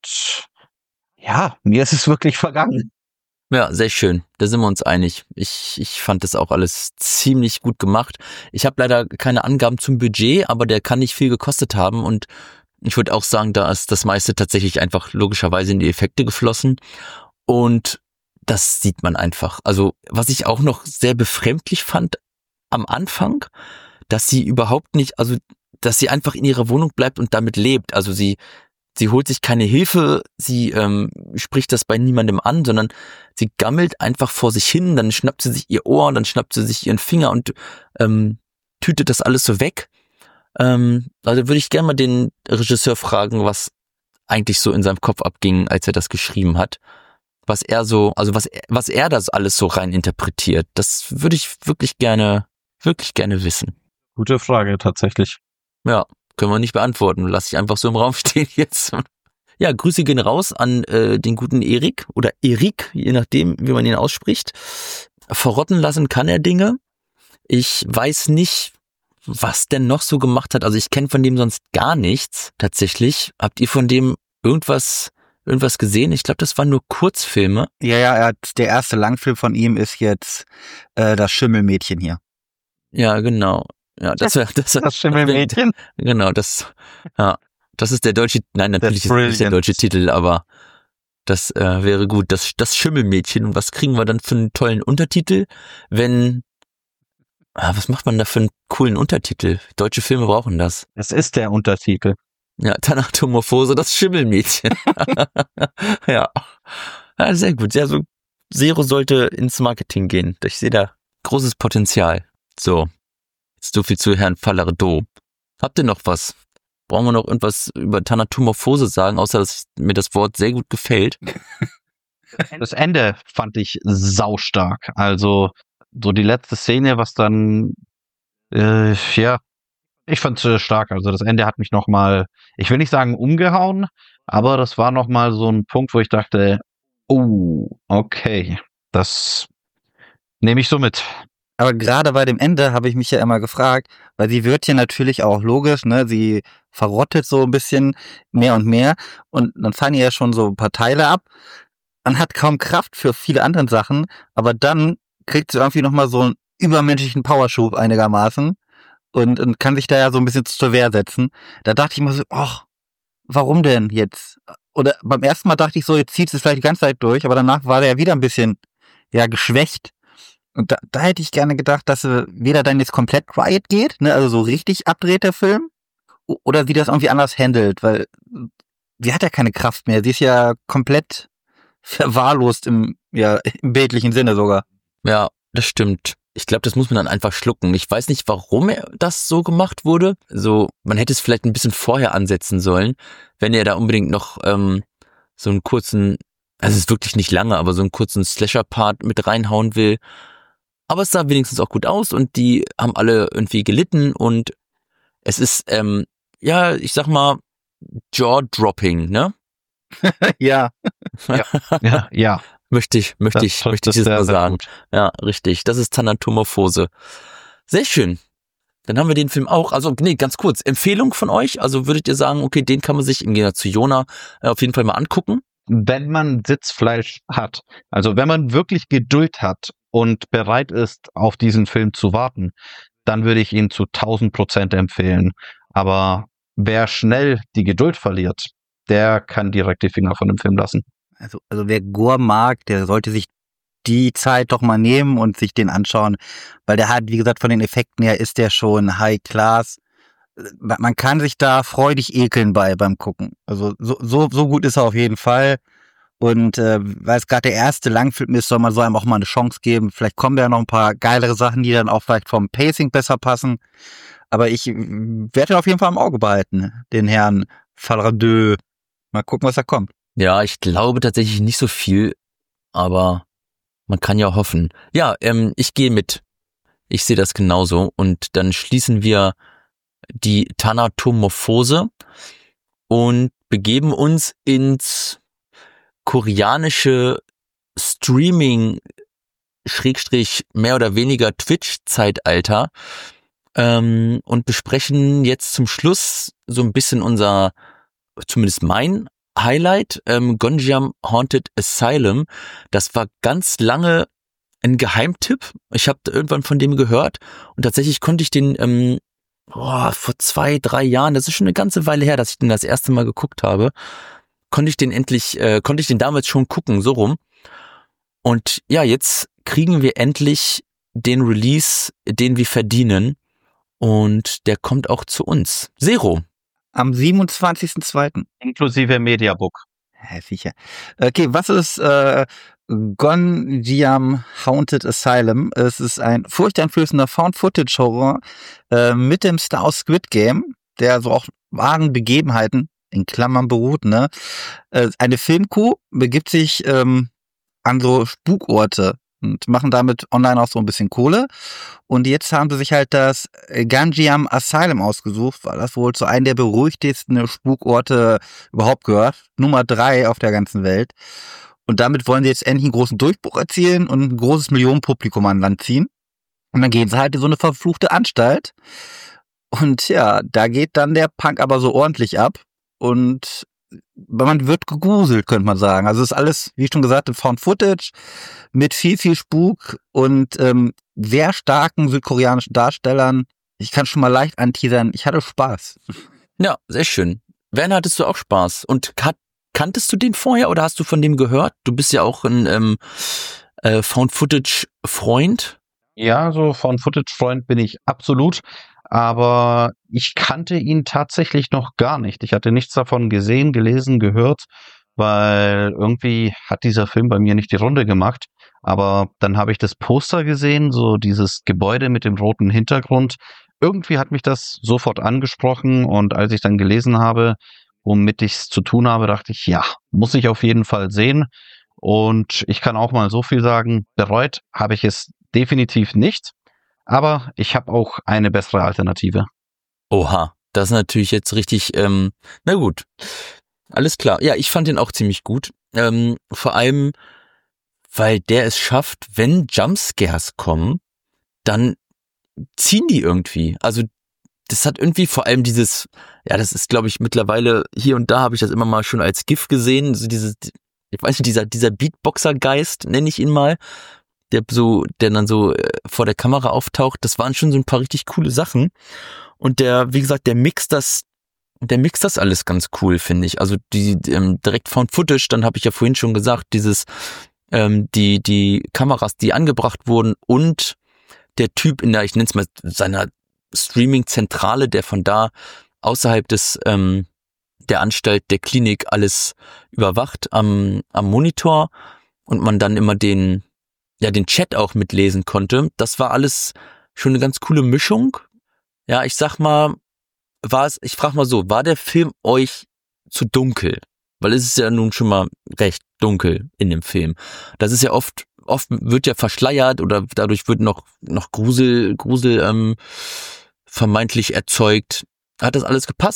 ja, mir ist es wirklich vergangen. Ja, sehr schön. Da sind wir uns einig. Ich, ich fand das auch alles ziemlich gut gemacht. Ich habe leider keine Angaben zum Budget, aber der kann nicht viel gekostet haben und ich würde auch sagen, da ist das meiste tatsächlich einfach logischerweise in die Effekte geflossen und das sieht man einfach. Also was ich auch noch sehr befremdlich fand am Anfang, dass sie überhaupt nicht, also dass sie einfach in ihrer Wohnung bleibt und damit lebt. Also sie Sie holt sich keine Hilfe, sie ähm, spricht das bei niemandem an, sondern sie gammelt einfach vor sich hin, dann schnappt sie sich ihr Ohr, dann schnappt sie sich ihren Finger und ähm, tütet das alles so weg. Ähm, also würde ich gerne mal den Regisseur fragen, was eigentlich so in seinem Kopf abging, als er das geschrieben hat. Was er so, also was er, was er das alles so rein interpretiert. Das würde ich wirklich gerne, wirklich gerne wissen. Gute Frage, tatsächlich. Ja. Können wir nicht beantworten. Lass ich einfach so im Raum stehen jetzt. Ja, Grüße gehen raus an äh, den guten Erik oder Erik, je nachdem, wie man ihn ausspricht. Verrotten lassen kann er Dinge. Ich weiß nicht, was der noch so gemacht hat. Also ich kenne von dem sonst gar nichts tatsächlich. Habt ihr von dem irgendwas irgendwas gesehen? Ich glaube, das waren nur Kurzfilme. Ja, ja, er hat, der erste Langfilm von ihm ist jetzt äh, das Schimmelmädchen hier. Ja, genau. Ja, das wäre das, das Schimmelmädchen. Genau, das ja, das ist der deutsche, nein, natürlich ist das nicht der deutsche Titel, aber das äh, wäre gut, das das Schimmelmädchen. Und was kriegen wir dann für einen tollen Untertitel, wenn ah, was macht man da für einen coolen Untertitel? Deutsche Filme brauchen das. Das ist der Untertitel. Ja, Thanatomorphose, das Schimmelmädchen. ja. Ja, sehr gut. Ja, so Zero sollte ins Marketing gehen. Ich sehe da großes Potenzial. So. So viel zu Herrn Fallardo. Habt ihr noch was? Brauchen wir noch irgendwas über Thanatomorphose sagen, außer dass mir das Wort sehr gut gefällt? Das Ende fand ich saustark. Also so die letzte Szene, was dann, äh, ja, ich fand's äh, stark. Also das Ende hat mich nochmal, ich will nicht sagen umgehauen, aber das war nochmal so ein Punkt, wo ich dachte, oh, okay, das nehme ich so mit. Aber gerade bei dem Ende habe ich mich ja immer gefragt, weil sie wird ja natürlich auch logisch, ne, sie verrottet so ein bisschen mehr und mehr und dann fallen ihr ja schon so ein paar Teile ab. Man hat kaum Kraft für viele andere Sachen, aber dann kriegt sie irgendwie nochmal so einen übermenschlichen Powerschub einigermaßen und, und kann sich da ja so ein bisschen zur Wehr setzen. Da dachte ich mir so, ach, warum denn jetzt? Oder beim ersten Mal dachte ich so, jetzt zieht sie es vielleicht die ganze Zeit durch, aber danach war der ja wieder ein bisschen, ja, geschwächt. Und da, da hätte ich gerne gedacht, dass äh, weder dann jetzt komplett Riot geht, ne, also so richtig abdreht der Film, oder sie das irgendwie anders handelt, weil sie hat ja keine Kraft mehr. Sie ist ja komplett verwahrlost im, ja, im bildlichen Sinne sogar. Ja, das stimmt. Ich glaube, das muss man dann einfach schlucken. Ich weiß nicht, warum er das so gemacht wurde. So, man hätte es vielleicht ein bisschen vorher ansetzen sollen, wenn er da unbedingt noch ähm, so einen kurzen, also es ist wirklich nicht lange, aber so einen kurzen Slasher-Part mit reinhauen will. Aber es sah wenigstens auch gut aus und die haben alle irgendwie gelitten und es ist, ähm, ja, ich sag mal, Jaw-Dropping, ne? Ja. Ja, ja. Möchte ich, möchte Das ich, trifft möchte ich es jetzt sehr, mal sehr sagen. gut. Ja, richtig. Das ist Thanatomorphose. Sehr schön. Dann haben wir den Film auch. Also, nee, ganz kurz. Empfehlung von euch? Also würdet ihr sagen, okay, den kann man sich im Gegensatz zu Jona äh, auf jeden Fall mal angucken? Wenn man Sitzfleisch hat, also wenn man wirklich Geduld hat und bereit ist, auf diesen Film zu warten, dann würde ich ihn zu tausend Prozent empfehlen. Aber wer schnell die Geduld verliert, der kann direkt die Finger von dem Film lassen. Also, also wer Gore mag, der sollte sich die Zeit doch mal nehmen und sich den anschauen, weil der hat, wie gesagt, von den Effekten her ist der schon High Class. Man kann sich da freudig ekeln bei beim Gucken. Also so so so gut ist er auf jeden Fall. Und äh, weil es gerade der erste Langfilm ist, soll man so einem auch mal eine Chance geben. Vielleicht kommen ja noch ein paar geilere Sachen, die dann auch vielleicht vom Pacing besser passen. Aber ich werde ihn auf jeden Fall im Auge behalten, den Herrn Farragut. Mal gucken, was da kommt. Ja, ich glaube tatsächlich nicht so viel, aber man kann ja hoffen. Ja, ähm, ich gehe mit. Ich sehe das genauso. Und dann schließen wir die Thanatomorphose und begeben uns ins koreanische Streaming Schrägstrich mehr oder weniger Twitch-Zeitalter ähm, und besprechen jetzt zum Schluss so ein bisschen unser, zumindest mein Highlight, ähm, Gonjiam Haunted Asylum. Das war ganz lange ein Geheimtipp. Ich habe irgendwann von dem gehört und tatsächlich konnte ich den ähm, boah, vor zwei, drei Jahren, das ist schon eine ganze Weile her, dass ich den das erste Mal geguckt habe, konnte ich den endlich, äh, konnte ich den damals schon gucken, so rum. Und ja, jetzt kriegen wir endlich den Release, den wir verdienen. Und der kommt auch zu uns. Zero. Am siebenundzwanzigsten zweiten Inklusive Mediabook. Ja, sicher. Okay, was ist äh, Gonjiam Haunted Asylum? Es ist ein furchteinflößender Found-Footage-Horror äh, mit dem Star aus Squid Game, der so auch wahren Begebenheiten in Klammern beruht, ne? Äh, eine Filmcrew begibt sich ähm, an so Spukorte und machen damit online auch so ein bisschen Kohle. Und jetzt haben sie sich halt das Gonjiam Asylum ausgesucht, weil das wohl zu einem der beruhigtesten Spukorte überhaupt gehört. Nummer drei auf der ganzen Welt. Und damit wollen sie jetzt endlich einen großen Durchbruch erzielen und ein großes Millionenpublikum an Land ziehen. Und dann gehen sie halt in so eine verfluchte Anstalt. Und ja, da geht dann der Punk aber so ordentlich ab. Und man wird gegruselt, könnte man sagen. Also es ist alles, wie schon gesagt, Found Footage mit viel, viel Spuk und ähm, sehr starken südkoreanischen Darstellern. Ich kann schon mal leicht anteasern, ich hatte Spaß. Ja, sehr schön. Werner, hattest du auch Spaß? Und kan- kanntest du den vorher oder hast du von dem gehört? Du bist ja auch ein ähm, äh, Found Footage-Freund. Ja, so Found Footage-Freund bin ich absolut. Aber ich kannte ihn tatsächlich noch gar nicht. Ich hatte nichts davon gesehen, gelesen, gehört, weil irgendwie hat dieser Film bei mir nicht die Runde gemacht. Aber dann habe ich das Poster gesehen, so dieses Gebäude mit dem roten Hintergrund. Irgendwie hat mich das sofort angesprochen und als ich dann gelesen habe, womit ich es zu tun habe, dachte ich, ja, muss ich auf jeden Fall sehen. Und ich kann auch mal so viel sagen, bereut habe ich es definitiv nicht. Aber ich habe auch eine bessere Alternative. Oha, das ist natürlich jetzt richtig, ähm, na gut, alles klar. Ja, ich fand den auch ziemlich gut. Ähm, vor allem, weil der es schafft, wenn Jumpscares kommen, dann ziehen die irgendwie. Also das hat irgendwie vor allem dieses, ja, das ist, glaube ich, mittlerweile, hier und da habe ich das immer mal schon als GIF gesehen, so dieses, ich weiß nicht, dieser, dieser Beatboxer-Geist, nenne ich ihn mal, der so, der dann so äh, vor der Kamera auftaucht, das waren schon so ein paar richtig coole Sachen. Und der, wie gesagt, der mixt das, der mixt das alles ganz cool, finde ich. Also die ähm, direkt Found Footage, dann habe ich ja vorhin schon gesagt, dieses, ähm, die, die Kameras, die angebracht wurden und der Typ in der, ich nenne es mal, seiner Streaming-Zentrale, der von da außerhalb des, ähm, der Anstalt, der Klinik alles überwacht am, am Monitor und man dann immer den, ja, den Chat auch mitlesen konnte. Das war alles schon eine ganz coole Mischung. Ja, ich sag mal, war es, ich frag mal so, war der Film euch zu dunkel? Weil es ist ja nun schon mal recht dunkel in dem Film. Das ist ja oft, oft wird ja verschleiert oder dadurch wird noch, noch Grusel, Grusel, ähm, vermeintlich erzeugt. Hat das alles gepasst?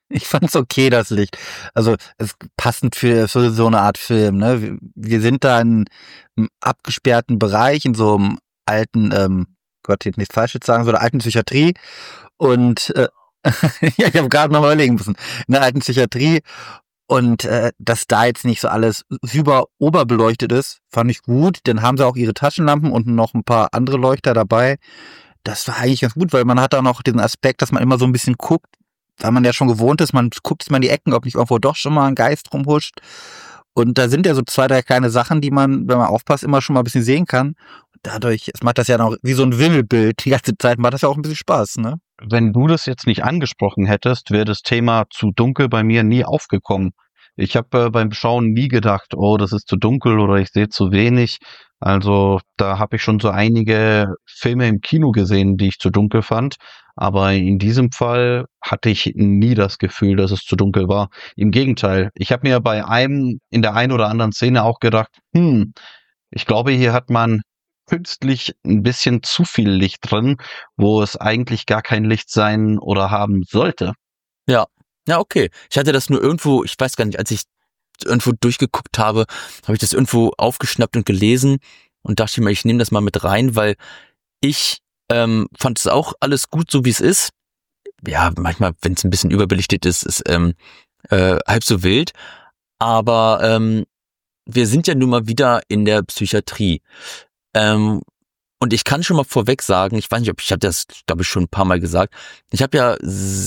Ich fand's okay, das Licht. Also es passend für, für so eine Art Film. Ne? Wir, wir sind da in einem abgesperrten Bereich, in so einem alten, ähm, Gott, jetzt nichts Falsches sagen, so einer alten Psychiatrie. Und äh, ja, ich habe gerade noch mal überlegen müssen. In einer alten Psychiatrie. Und äh, dass da jetzt nicht so alles super oberbeleuchtet ist, fand ich gut. Dann haben sie auch ihre Taschenlampen und noch ein paar andere Leuchter dabei. Das war eigentlich ganz gut, weil man hat da noch diesen Aspekt, dass man immer so ein bisschen guckt, weil man ja schon gewohnt ist, man guckt jetzt mal in die Ecken, ob nicht irgendwo doch schon mal ein Geist rumhuscht. Und da sind ja so zwei, drei kleine Sachen, die man, wenn man aufpasst, immer schon mal ein bisschen sehen kann. Und dadurch, es macht das ja noch wie so ein Wimmelbild die ganze Zeit, macht das ja auch ein bisschen Spaß, ne? Wenn du das jetzt nicht angesprochen hättest, wäre das Thema zu dunkel bei mir nie aufgekommen. Ich habe äh, beim Schauen nie gedacht, oh, das ist zu dunkel oder ich sehe zu wenig. Also da habe ich schon so einige Filme im Kino gesehen, die ich zu dunkel fand. Aber in diesem Fall hatte ich nie das Gefühl, dass es zu dunkel war. Im Gegenteil, ich habe mir bei einem in der einen oder anderen Szene auch gedacht, hm, ich glaube, hier hat man künstlich ein bisschen zu viel Licht drin, wo es eigentlich gar kein Licht sein oder haben sollte. Ja, ja, okay. Ich hatte das nur irgendwo, ich weiß gar nicht, als ich irgendwo durchgeguckt habe, habe ich das irgendwo aufgeschnappt und gelesen und dachte mir, ich nehme das mal mit rein, weil ich ähm, fand es auch alles gut, so wie es ist. Ja, manchmal, wenn es ein bisschen überbelichtet ist, ist ähm, äh, halb so wild. Aber ähm, wir sind ja nun mal wieder in der Psychiatrie. Ähm, und ich kann schon mal vorweg sagen, ich weiß nicht, ob ich habe das, glaube ich, schon ein paar Mal gesagt. Ich habe ja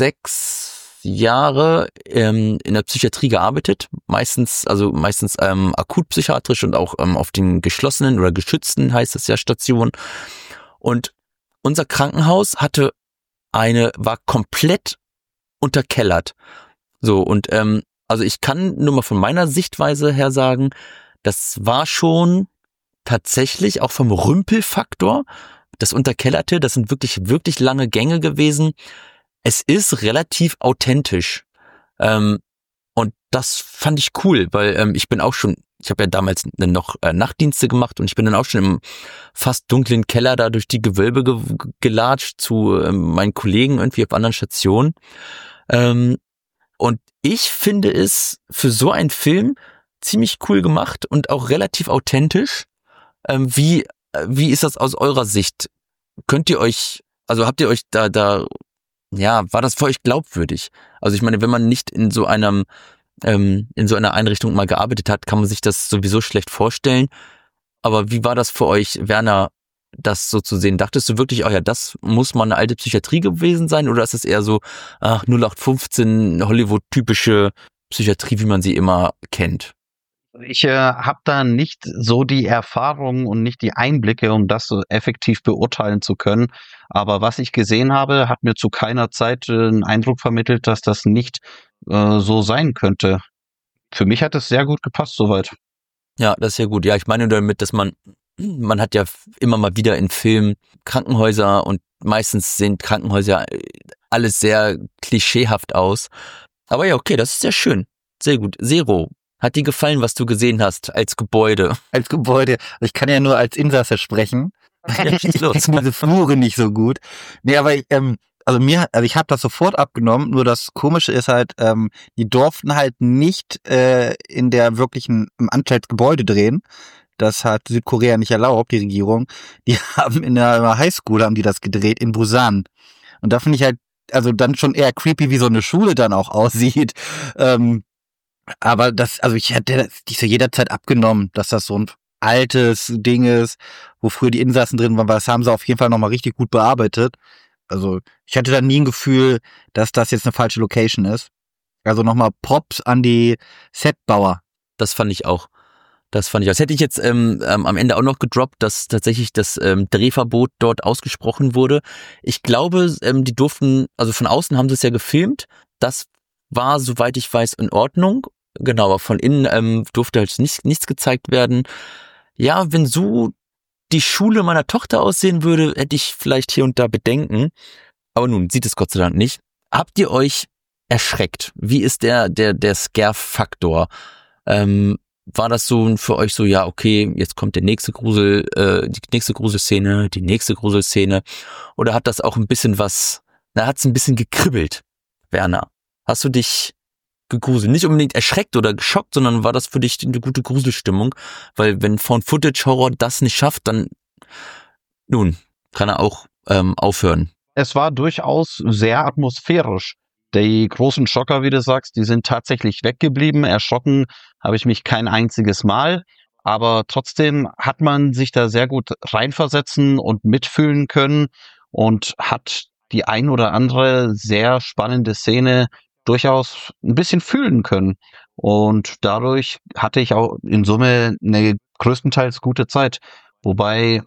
sechs Jahre ähm, in der Psychiatrie gearbeitet, meistens, also meistens ähm, akutpsychiatrisch und auch ähm, auf den geschlossenen oder geschützten, heißt es ja, Stationen. Und unser Krankenhaus hatte eine, war komplett unterkellert. So, und ähm, also ich kann nur mal von meiner Sichtweise her sagen, das war schon tatsächlich auch vom Rümpelfaktor, das Unterkellerte, das sind wirklich, wirklich lange Gänge gewesen. Es ist relativ authentisch. Ähm, und das fand ich cool, weil ähm, ich bin auch schon, ich habe ja damals noch äh, Nachtdienste gemacht und ich bin dann auch schon im fast dunklen Keller da durch die Gewölbe ge- gelatscht zu äh, meinen Kollegen irgendwie auf anderen Stationen. Ähm, und ich finde es für so einen Film ziemlich cool gemacht und auch relativ authentisch. Ähm, wie, wie ist das aus eurer Sicht? Könnt ihr euch, also habt ihr euch da, da, ja, war das für euch glaubwürdig? Also ich meine, wenn man nicht in so einem, ähm, in so einer Einrichtung mal gearbeitet hat, kann man sich das sowieso schlecht vorstellen. Aber wie war das für euch, Werner, das so zu sehen? Dachtest du wirklich, oh ja, das muss mal eine alte Psychiatrie gewesen sein? Oder ist es eher so, ach, null acht fünfzehn Hollywood-typische Psychiatrie, wie man sie immer kennt? Ich äh, habe da nicht so die Erfahrung und nicht die Einblicke, um das so effektiv beurteilen zu können. Aber was ich gesehen habe, hat mir zu keiner Zeit äh, einen Eindruck vermittelt, dass das nicht äh, so sein könnte. Für mich hat es sehr gut gepasst soweit. Ja, das ist ja gut. Ja, ich meine damit, dass man, man hat ja immer mal wieder in Filmen Krankenhäuser und meistens sehen Krankenhäuser alles sehr klischeehaft aus. Aber ja, okay, das ist sehr schön. Sehr gut. Zero. Hat dir gefallen, was du gesehen hast als Gebäude? Als Gebäude. Also ich kann ja nur als Insasse sprechen. Ja, schieß Ich los. kenne diese Flure nicht so gut. Nee, aber ich, ähm, also mir, also ich habe das sofort abgenommen, nur das Komische ist halt, ähm, die durften halt nicht äh, in der wirklichen im Anstaltsgebäude drehen. Das hat Südkorea nicht erlaubt, die Regierung. Die haben in der Highschool haben die das gedreht in Busan. Und da finde ich halt, also dann schon eher creepy, wie so eine Schule dann auch aussieht. Ähm, aber das, also ich hätte die so jederzeit abgenommen, dass das so ein altes Ding ist, wo früher die Insassen drin waren, weil das haben sie auf jeden Fall nochmal richtig gut bearbeitet. Also ich hatte da nie ein Gefühl, dass das jetzt eine falsche Location ist. Also nochmal Props an die Setbauer. Das fand ich auch. Das fand ich auch. Das hätte ich jetzt ähm, ähm, am Ende auch noch gedroppt, dass tatsächlich das ähm, Drehverbot dort ausgesprochen wurde. Ich glaube, ähm, die durften, also von außen haben sie es ja gefilmt. Das war, soweit ich weiß, in Ordnung. Genau, aber von innen ähm, durfte halt nicht, nichts gezeigt werden. Ja, wenn so die Schule meiner Tochter aussehen würde, hätte ich vielleicht hier und da Bedenken. Aber nun, sieht es Gott sei Dank nicht. Habt ihr euch erschreckt? Wie ist der, der, der Scare-Faktor? Ähm, war das so für euch so, ja, okay, jetzt kommt der nächste Grusel, äh, die nächste Gruselszene, die nächste Gruselszene? Oder hat das auch ein bisschen was, na, hat es ein bisschen gekribbelt, Werner? hast du dich gegruselt? Nicht unbedingt erschreckt oder geschockt, sondern war das für dich eine gute Gruselstimmung? Weil wenn Found-Footage-Horror das nicht schafft, dann, nun, kann er auch ähm, aufhören. Es war durchaus sehr atmosphärisch. Die großen Schocker, wie du sagst, die sind tatsächlich weggeblieben. Erschrocken habe ich mich kein einziges Mal. Aber trotzdem hat man sich da sehr gut reinversetzen und mitfühlen können und hat die ein oder andere sehr spannende Szene durchaus ein bisschen fühlen können. Und dadurch hatte ich auch in Summe eine größtenteils gute Zeit. Wobei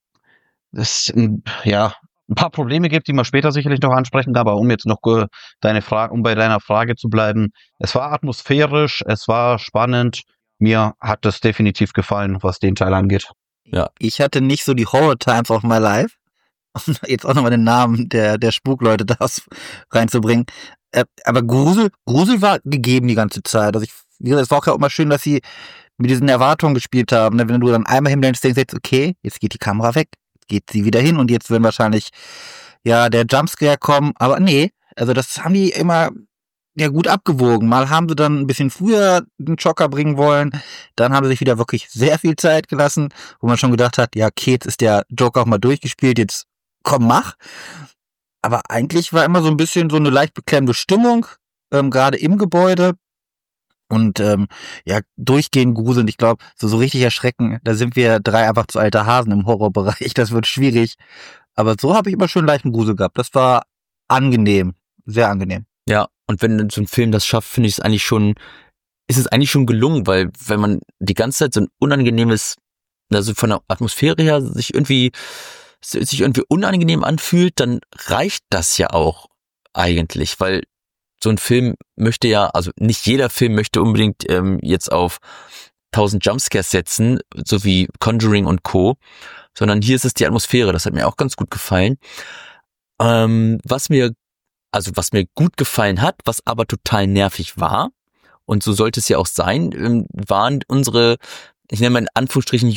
es ja ein paar Probleme gibt, die man später sicherlich noch ansprechen kann. Aber um jetzt noch äh, deine Frage, um bei deiner Frage zu bleiben, es war atmosphärisch, es war spannend. Mir hat das definitiv gefallen, was den Teil angeht. Ja. Ich hatte nicht so die Horror Times of my life. Um jetzt auch nochmal den Namen der, der Spukleute da reinzubringen. Äh, aber Grusel, Grusel war gegeben die ganze Zeit. Also ich, wie gesagt, es war auch ja immer schön, dass sie mit diesen Erwartungen gespielt haben. Ne? Wenn du dann einmal hinlängst, denkst du jetzt, okay, jetzt geht die Kamera weg, jetzt geht sie wieder hin und jetzt wird wahrscheinlich, ja, der Jumpscare kommen. Aber nee, also das haben die immer ja gut abgewogen. Mal haben sie dann ein bisschen früher den Schocker bringen wollen, dann haben sie sich wieder wirklich sehr viel Zeit gelassen, wo man schon gedacht hat, ja, okay, jetzt ist der Joker auch mal durchgespielt, jetzt komm, mach. Aber eigentlich war immer so ein bisschen so eine leicht beklemmende Stimmung, ähm, gerade im Gebäude. Und ähm, ja, durchgehend gruseln. Ich glaube, so, so richtig erschrecken, da sind wir drei einfach zu alte Hasen im Horrorbereich. Das wird schwierig. Aber so habe ich immer schön leichten Grusel gehabt. Das war angenehm, sehr angenehm. Ja, und wenn so ein Film das schafft, finde ich es eigentlich schon, ist es eigentlich schon gelungen, weil wenn man die ganze Zeit so ein unangenehmes, also von der Atmosphäre her sich irgendwie, sich irgendwie unangenehm anfühlt, dann reicht das ja auch eigentlich, weil so ein Film möchte ja, also nicht jeder Film möchte unbedingt ähm, jetzt auf tausend Jumpscares setzen, so wie Conjuring und Co., sondern hier ist es die Atmosphäre, das hat mir auch ganz gut gefallen. Ähm, was mir Also was mir gut gefallen hat, was aber total nervig war, und so sollte es ja auch sein, waren unsere, ich nenne mal in Anführungsstrichen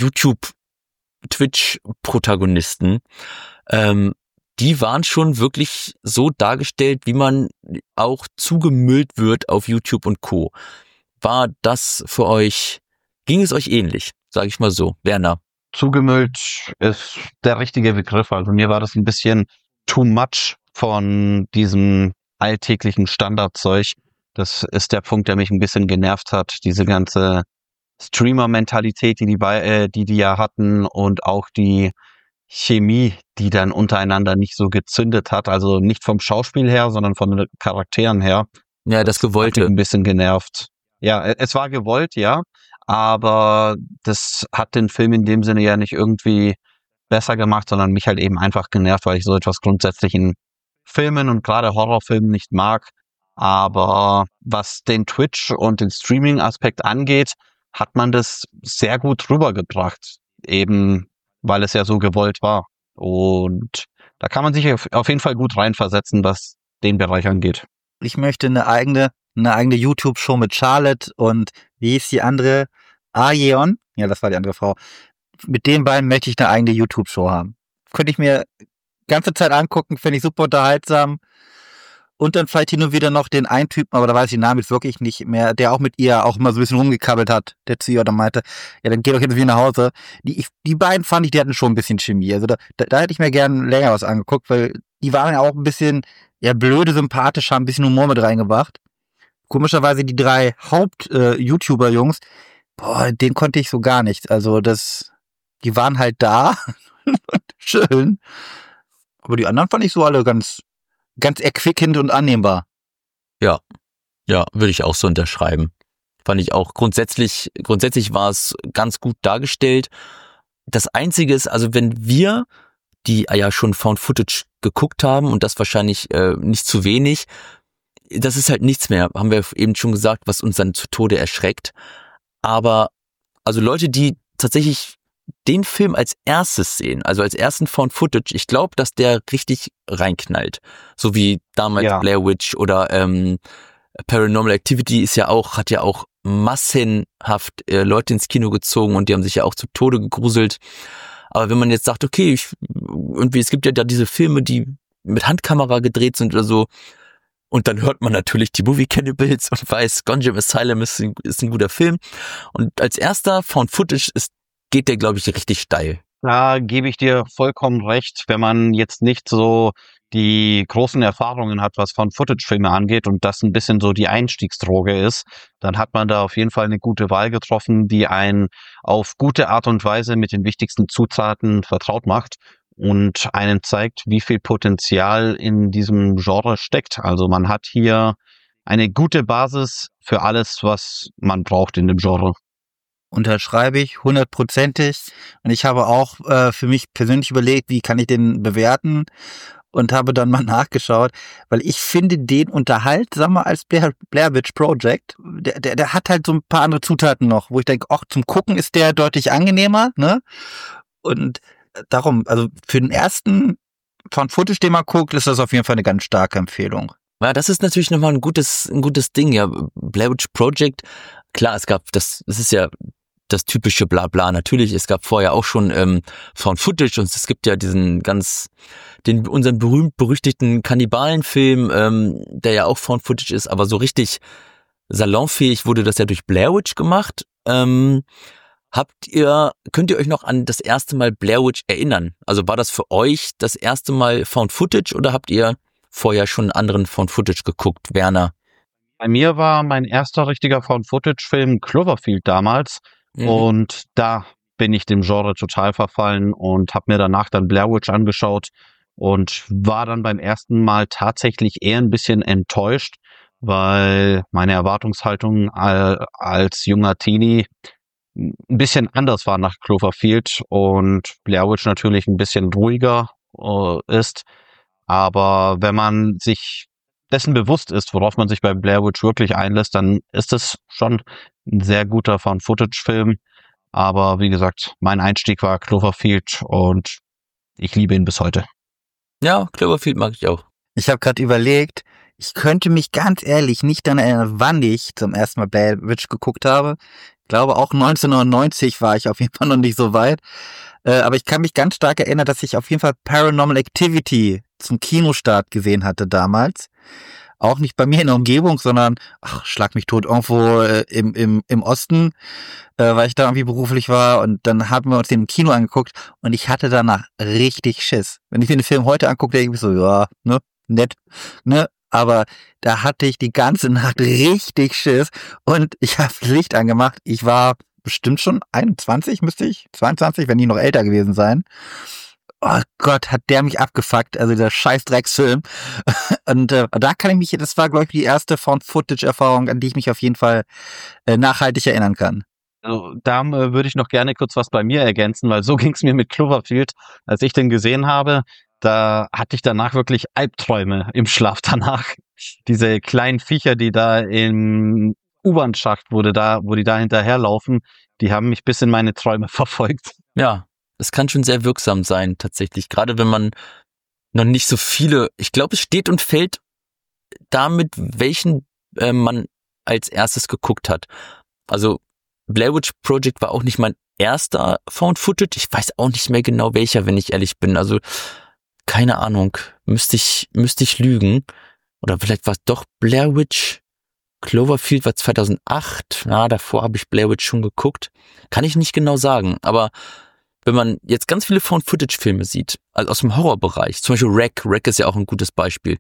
YouTube-Twitch-Protagonisten. Ähm, die waren schon wirklich so dargestellt, wie man auch zugemüllt wird auf YouTube und Co. War das für euch, ging es euch ähnlich, sage ich mal so, Werner? Zugemüllt ist der richtige Begriff. Also mir war das ein bisschen too much von diesem alltäglichen Standardzeug. Das ist der Punkt, der mich ein bisschen genervt hat. Diese ganze Streamer-Mentalität, die die, bei, äh, die die ja hatten, und auch die Chemie, die dann untereinander nicht so gezündet hat. Also nicht vom Schauspiel her, sondern von den Charakteren her. Ja, das Gewollte. Hat mich ein bisschen genervt. Ja, es war gewollt, ja. Aber das hat den Film in dem Sinne ja nicht irgendwie besser gemacht, sondern mich halt eben einfach genervt, weil ich so etwas grundsätzlich in Filmen und gerade Horrorfilmen nicht mag. Aber was den Twitch- und den Streaming-Aspekt angeht, hat man das sehr gut rübergebracht. Eben, weil es ja so gewollt war. Und da kann man sich auf jeden Fall gut reinversetzen, was den Bereich angeht. Ich möchte eine eigene, eine eigene YouTube-Show mit Charlotte und wie hieß die andere? Aeon? Ja, das war die andere Frau. Mit den beiden möchte ich eine eigene YouTube-Show haben. Könnte ich mir ganze Zeit angucken, finde ich super unterhaltsam. Und dann vielleicht hin und wieder noch den einen Typen, aber da weiß ich den Namen jetzt wirklich nicht mehr, der auch mit ihr auch immer so ein bisschen rumgekabbelt hat, der zu ihr dann meinte, ja, dann geh doch jetzt wieder nach Hause. Die, ich, die beiden fand ich, die hatten schon ein bisschen Chemie. Also da, da, da hätte ich mir gern länger was angeguckt, weil die waren ja auch ein bisschen, ja, blöde, sympathisch, haben ein bisschen Humor mit reingebracht. Komischerweise die drei Haupt-YouTuber-Jungs, äh, boah, den konnte ich so gar nicht. Also das, die waren halt da. Schön. Aber die anderen fand ich so alle ganz, ganz erquickend und annehmbar. Ja, ja, würde ich auch so unterschreiben. Fand ich auch grundsätzlich, grundsätzlich war es ganz gut dargestellt. Das Einzige ist, also wenn wir, die ja schon Found Footage geguckt haben, und das wahrscheinlich äh, nicht zu wenig, das ist halt nichts mehr, haben wir eben schon gesagt, was uns dann zu Tode erschreckt. Aber also Leute, die tatsächlich den Film als erstes sehen, also als ersten Found Footage, ich glaube, dass der richtig reinknallt. So wie damals ja. Blair Witch oder ähm, Paranormal Activity ist ja auch, hat ja auch massenhaft äh, Leute ins Kino gezogen und die haben sich ja auch zu Tode gegruselt. Aber wenn man jetzt sagt, okay, ich, irgendwie, es gibt ja da diese Filme, die mit Handkamera gedreht sind oder so, Und dann hört man natürlich die Movie Cannibals und weiß, Gonjiam Asylum ist ein, ist ein guter Film. Und als erster Found Footage ist, geht der, glaube ich, richtig steil. Da gebe ich dir vollkommen recht, wenn man jetzt nicht so die großen Erfahrungen hat, was Found-Footage-Filme angeht und das ein bisschen so die Einstiegsdroge ist, dann hat man da auf jeden Fall eine gute Wahl getroffen, die einen auf gute Art und Weise mit den wichtigsten Zutaten vertraut macht und einen zeigt, wie viel Potenzial in diesem Genre steckt. Also man hat hier eine gute Basis für alles, was man braucht in dem Genre. Unterschreibe ich hundertprozentig. Und ich habe auch äh, für mich persönlich überlegt, wie kann ich den bewerten, und habe dann mal nachgeschaut, weil ich finde den unterhaltsamer als Blair, Blair Witch Project. Der, der, der hat halt so ein paar andere Zutaten noch, wo ich denke, ach, zum Gucken ist der deutlich angenehmer, ne? Und darum, also für den ersten Found Footage, den man guckt, ist das auf jeden Fall eine ganz starke Empfehlung. Ja, das ist natürlich nochmal ein gutes, ein gutes Ding, ja. Blair Witch Project, klar, es gab, das, das ist ja das typische Blabla. Natürlich, es gab vorher auch schon ähm, Found Footage und es gibt ja diesen ganz, den unseren berühmt-berüchtigten Kannibalen-Film, ähm, der ja auch Found Footage ist, aber so richtig salonfähig wurde das ja durch Blair Witch gemacht. Ähm, habt ihr, könnt ihr euch noch an das erste Mal Blair Witch erinnern? Also war das für euch das erste Mal Found Footage oder habt ihr vorher schon einen anderen Found Footage geguckt, Werner? Bei mir war mein erster richtiger Found Footage-Film Cloverfield damals. Mhm. Und da bin ich dem Genre total verfallen und habe mir danach dann Blair Witch angeschaut und war dann beim ersten Mal tatsächlich eher ein bisschen enttäuscht, weil meine Erwartungshaltung als junger Teenie ein bisschen anders war nach Cloverfield und Blair Witch natürlich ein bisschen ruhiger äh, ist. Aber wenn man sich dessen bewusst ist, worauf man sich bei Blair Witch wirklich einlässt, dann ist es schon ein sehr guter Found-Footage-Film. Aber wie gesagt, mein Einstieg war Cloverfield und ich liebe ihn bis heute. Ja, Cloverfield mag ich auch. Ich habe gerade überlegt, ich könnte mich ganz ehrlich nicht daran erinnern, wann ich zum ersten Mal Blair Witch geguckt habe. Ich glaube, auch neunzehnhundertneunundneunzig war ich auf jeden Fall noch nicht so weit. Äh, aber ich kann mich ganz stark erinnern, dass ich auf jeden Fall Paranormal Activity zum Kinostart gesehen hatte damals. Auch nicht bei mir in der Umgebung, sondern, ach, schlag mich tot, irgendwo äh, im, im, im Osten, äh, weil ich da irgendwie beruflich war. Und dann haben wir uns den im Kino angeguckt und ich hatte danach richtig Schiss. Wenn ich mir den Film heute angucke, denke ich mir so, ja, ne, nett, ne. Aber da hatte ich die ganze Nacht richtig Schiss und ich habe das Licht angemacht. Ich war bestimmt schon einundzwanzig, müsste ich, zweiundzwanzig, wenn nicht noch älter gewesen sein. Oh Gott, hat der mich abgefuckt, also dieser scheiß Drecksfilm. Und äh, da kann ich mich, das war, glaube ich, die erste Found-Footage-Erfahrung, an die ich mich auf jeden Fall äh, nachhaltig erinnern kann. Also, da äh, würde ich noch gerne kurz was bei mir ergänzen, weil so ging es mir mit Cloverfield. Als ich den gesehen habe, da hatte ich danach wirklich Albträume im Schlaf danach. Diese kleinen Viecher, die da im U-Bahn-Schacht, wo, da, wo die da hinterherlaufen, die haben mich bis in meine Träume verfolgt. Ja, es kann schon sehr wirksam sein, tatsächlich. Gerade wenn man noch nicht so viele, ich glaube, es steht und fällt damit, welchen äh, man als erstes geguckt hat. Also Blair Witch Project war auch nicht mein erster Found Footage. Ich weiß auch nicht mehr genau welcher, wenn ich ehrlich bin. Also keine Ahnung, müsste ich, müsste ich lügen. Oder vielleicht war es doch Blair Witch. Cloverfield war zweitausendacht. Na, davor habe ich Blair Witch schon geguckt. Kann ich nicht genau sagen, aber wenn man jetzt ganz viele Found-Footage-Filme sieht, also aus dem Horrorbereich, zum Beispiel Wreck, Wreck ist ja auch ein gutes Beispiel.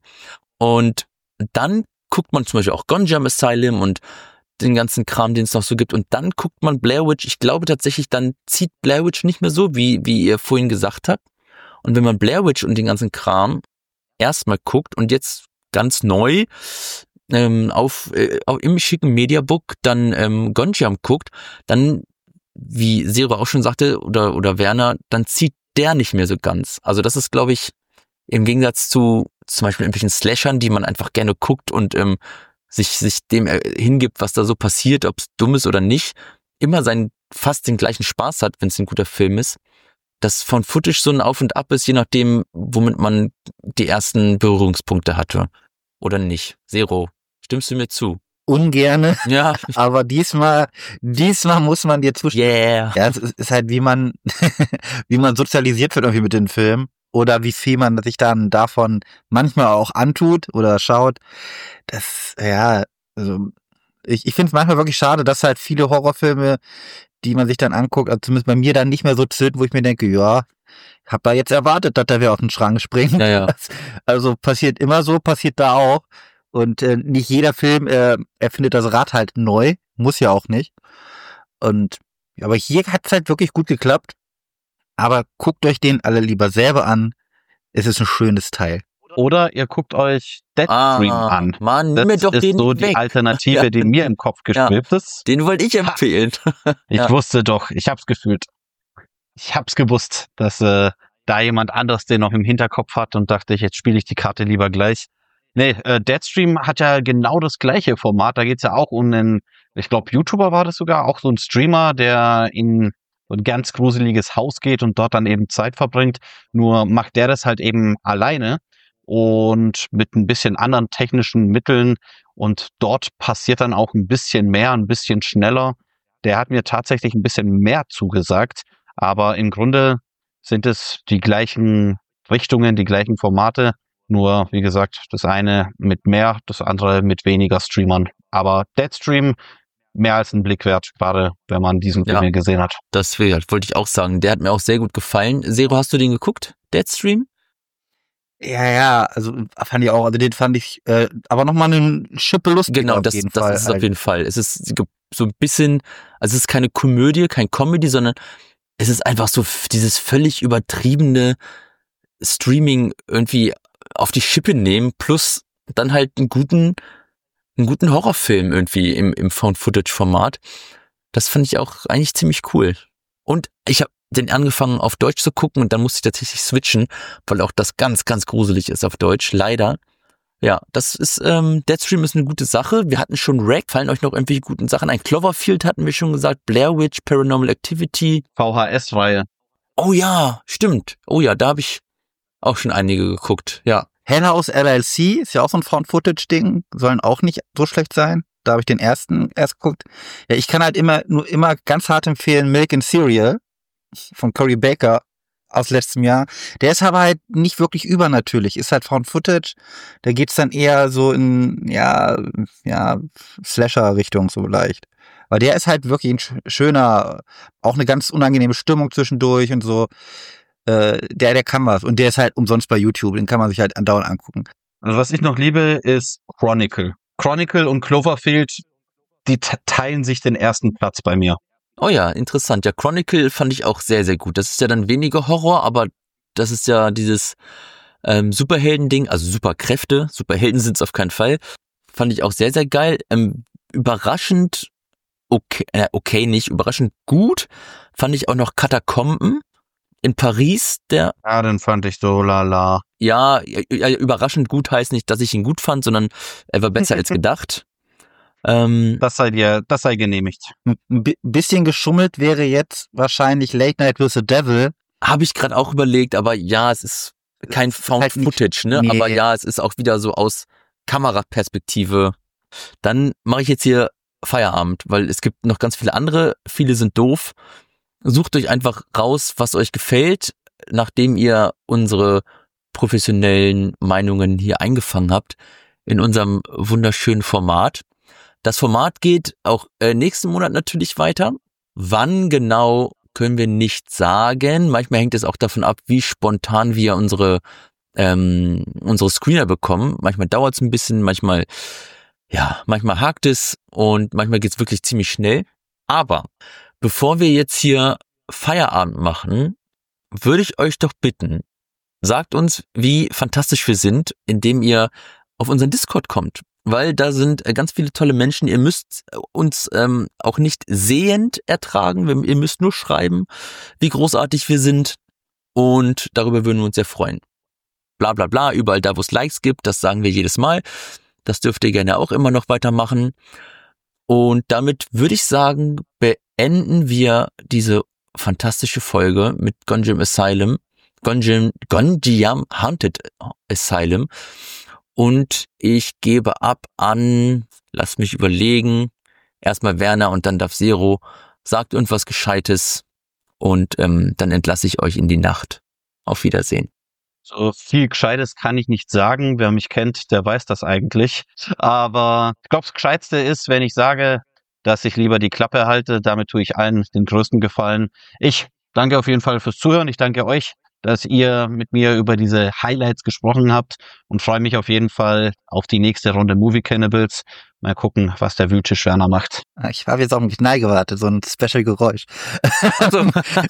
Und dann guckt man zum Beispiel auch Gonjiam Asylum und den ganzen Kram, den es noch so gibt. Und dann guckt man Blair Witch. Ich glaube tatsächlich, dann zieht Blair Witch nicht mehr so, wie, wie ihr vorhin gesagt habt. Und wenn man Blair Witch und den ganzen Kram erstmal guckt und jetzt ganz neu ähm, auf, äh, auf im schicken Mediabook dann ähm, Gonjiam guckt, dann, wie Zero auch schon sagte, oder, oder Werner, dann zieht der nicht mehr so ganz. Also das ist, glaube ich, im Gegensatz zu zum Beispiel irgendwelchen Slashern, die man einfach gerne guckt und ähm, sich, sich dem hingibt, was da so passiert, ob es dumm ist oder nicht, immer seinen, fast den gleichen Spaß hat, wenn es ein guter Film ist. Dass von Footage so ein Auf und Ab ist, je nachdem, womit man die ersten Berührungspunkte hatte. Oder nicht. Zero. Stimmst du mir zu? Ungerne. Ja. Aber diesmal, diesmal muss man dir zustimmen. Yeah. Ja, es ist, ist halt, wie man, wie man sozialisiert wird irgendwie mit den Filmen. oder wie viel man sich dann davon manchmal auch antut oder schaut. Das, ja, also ich, ich finde es manchmal wirklich schade, dass halt viele Horrorfilme, die man sich dann anguckt, also zumindest bei mir dann nicht mehr so zählt, wo ich mir denke, ja, ich habe da jetzt erwartet, dass da wer auf den Schrank springt. Ja, ja. Also passiert immer so, passiert da auch. Und äh, nicht jeder Film äh, erfindet das Rad halt neu, muss ja auch nicht. Und aber hier hat es halt wirklich gut geklappt. Aber guckt euch den alle lieber selber an. Es ist ein schönes Teil. Oder ihr guckt euch Deadstream Ah, an. Mann, Das nimm mir doch ist den so weg. die Alternative, Ja. die mir im Kopf geschwebt ist. Den wollte ich empfehlen. Ich Ja. wusste doch, ich hab's gefühlt. Ich hab's gewusst, dass äh, da jemand anderes den noch im Hinterkopf hat und dachte ich, jetzt spiele ich die Karte lieber gleich. Nee, äh, Deadstream hat ja genau das gleiche Format. Da geht's ja auch um einen, ich glaube, YouTuber war das sogar, auch so ein Streamer, der in so ein ganz gruseliges Haus geht und dort dann eben Zeit verbringt. Nur macht der das halt eben alleine und mit ein bisschen anderen technischen Mitteln. Und dort passiert dann auch ein bisschen mehr, ein bisschen schneller. Der hat mir tatsächlich ein bisschen mehr zugesagt. Aber im Grunde sind es die gleichen Richtungen, die gleichen Formate. Nur, wie gesagt, das eine mit mehr, das andere mit weniger Streamern. Aber Deadstream mehr als ein Blick wert, gerade wenn man diesen Film Ja. hier gesehen hat. Das will- wollte ich auch sagen. Der hat mir auch sehr gut gefallen. Zero, hast du den geguckt? Deadstream? Ja, ja, also fand ich auch, also den fand ich äh, aber nochmal eine Schippe lustiger Genau, auf das, jeden das Fall. ist es auf jeden Fall. Es ist ge- so ein bisschen, also es ist keine Komödie, kein Comedy, sondern es ist einfach so f- dieses völlig übertriebene Streaming irgendwie auf die Schippe nehmen, plus dann halt einen guten, einen guten Horrorfilm irgendwie im, im Found-Footage-Format. Das fand ich auch eigentlich ziemlich cool. Und ich habe den angefangen auf Deutsch zu gucken und dann musste ich tatsächlich switchen, weil auch das ganz, ganz gruselig ist auf Deutsch, leider. Ja, das ist, ähm, Deadstream ist eine gute Sache. Wir hatten schon Wreck, fallen euch noch irgendwelche guten Sachen ein? Cloverfield hatten wir schon gesagt, Blair Witch, Paranormal Activity. V H S-Reihe. Oh ja, stimmt. Oh ja, da habe ich auch schon einige geguckt, ja. Hell House L L C ist ja auch so ein Found-Footage-Ding, sollen auch nicht so schlecht sein. Da habe ich den ersten erst geguckt. Ja, ich kann halt immer nur immer ganz hart empfehlen Milk and Cereal von Corey Baker aus letztem Jahr. Der ist aber halt nicht wirklich übernatürlich, ist halt Found-Footage. Da geht's dann eher so in, ja, ja, Slasher-Richtung so leicht. Aber der ist halt wirklich ein sch- schöner, auch eine ganz unangenehme Stimmung zwischendurch und so. Äh, der, der kann was. Und der ist halt umsonst bei YouTube, den kann man sich halt andauernd angucken. Also was ich noch liebe, ist Chronicle. Chronicle und Cloverfield, die t- teilen sich den ersten Platz bei mir. Oh ja, interessant. Ja, Chronicle fand ich auch sehr, sehr gut. Das ist ja dann weniger Horror, aber das ist ja dieses ähm, Superhelden-Ding, also Superkräfte. Superhelden sind es auf keinen Fall. Fand ich auch sehr, sehr geil. Ähm, überraschend, okay, äh, okay, nicht, überraschend gut. Fand ich auch noch Katakomben in Paris, der, Ja, den fand ich so lala. ja, ja, ja, überraschend gut heißt nicht, dass ich ihn gut fand, sondern er war besser als gedacht. Ähm, Das sei dir, das sei genehmigt. Ein bi- bisschen geschummelt wäre jetzt wahrscheinlich Late Night with the Devil. Habe ich gerade auch überlegt, aber ja, es ist kein Found halt nicht- Footage, ne? nee. Aber ja, es ist auch wieder so aus Kameraperspektive. Dann mache ich jetzt hier Feierabend, weil es gibt noch ganz viele andere, viele sind doof. Sucht euch einfach raus, was euch gefällt, nachdem ihr unsere professionellen Meinungen hier eingefangen habt in unserem wunderschönen Format. Das Format geht auch äh, nächsten Monat natürlich weiter. Wann genau können wir nicht sagen. Manchmal hängt es auch davon ab, wie spontan wir unsere ähm, unsere Screener bekommen. Manchmal dauert es ein bisschen, manchmal ja, manchmal hakt es und manchmal geht es wirklich ziemlich schnell. Aber bevor wir jetzt hier Feierabend machen, würde ich euch doch bitten, sagt uns, wie fantastisch wir sind, indem ihr auf unseren Discord kommt. Weil da sind äh, ganz viele tolle Menschen. Ihr müsst uns ähm, auch nicht sehend ertragen. Wir, ihr müsst nur schreiben, wie großartig wir sind. Und darüber würden wir uns sehr freuen. Bla bla bla, überall da, wo es Likes gibt, das sagen wir jedes Mal. Das dürft ihr gerne auch immer noch weitermachen. Und damit würde ich sagen, beenden wir diese fantastische Folge mit Gonjiam Asylum. Gonjiam, Gonjiam Haunted Asylum. Und ich gebe ab an, lasst mich überlegen, erstmal Werner und dann darf Zero, sagt irgendwas Gescheites und ähm, dann entlasse ich euch in die Nacht. Auf Wiedersehen. So viel Gescheites kann ich nicht sagen. Wer mich kennt, der weiß das eigentlich. Aber ich glaube, das Gescheitste ist, wenn ich sage, dass ich lieber die Klappe halte. Damit tue ich allen den größten Gefallen. Ich danke auf jeden Fall fürs Zuhören. Ich danke euch, dass ihr mit mir über diese Highlights gesprochen habt und freue mich auf jeden Fall auf die nächste Runde Movie Cannibals. Mal gucken, was der Wünsche Schwerner macht. Ich habe jetzt auf einen Knall gewartet, so ein Special-Geräusch. Also,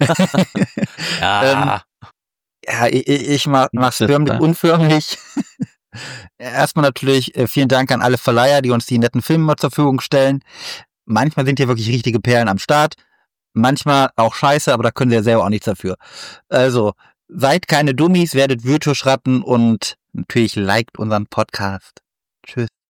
Ja. ähm, ja, ich, ich mach, mach's förmlich, unförmlich. Erstmal natürlich äh, vielen Dank an alle Verleiher, die uns die netten Filme mal zur Verfügung stellen. Manchmal sind hier wirklich richtige Perlen am Start. Manchmal auch scheiße, aber da können sie ja selber auch nichts dafür. Also, seid keine Dummies, werdet Virtuoschratten und natürlich liked unseren Podcast. Tschüss.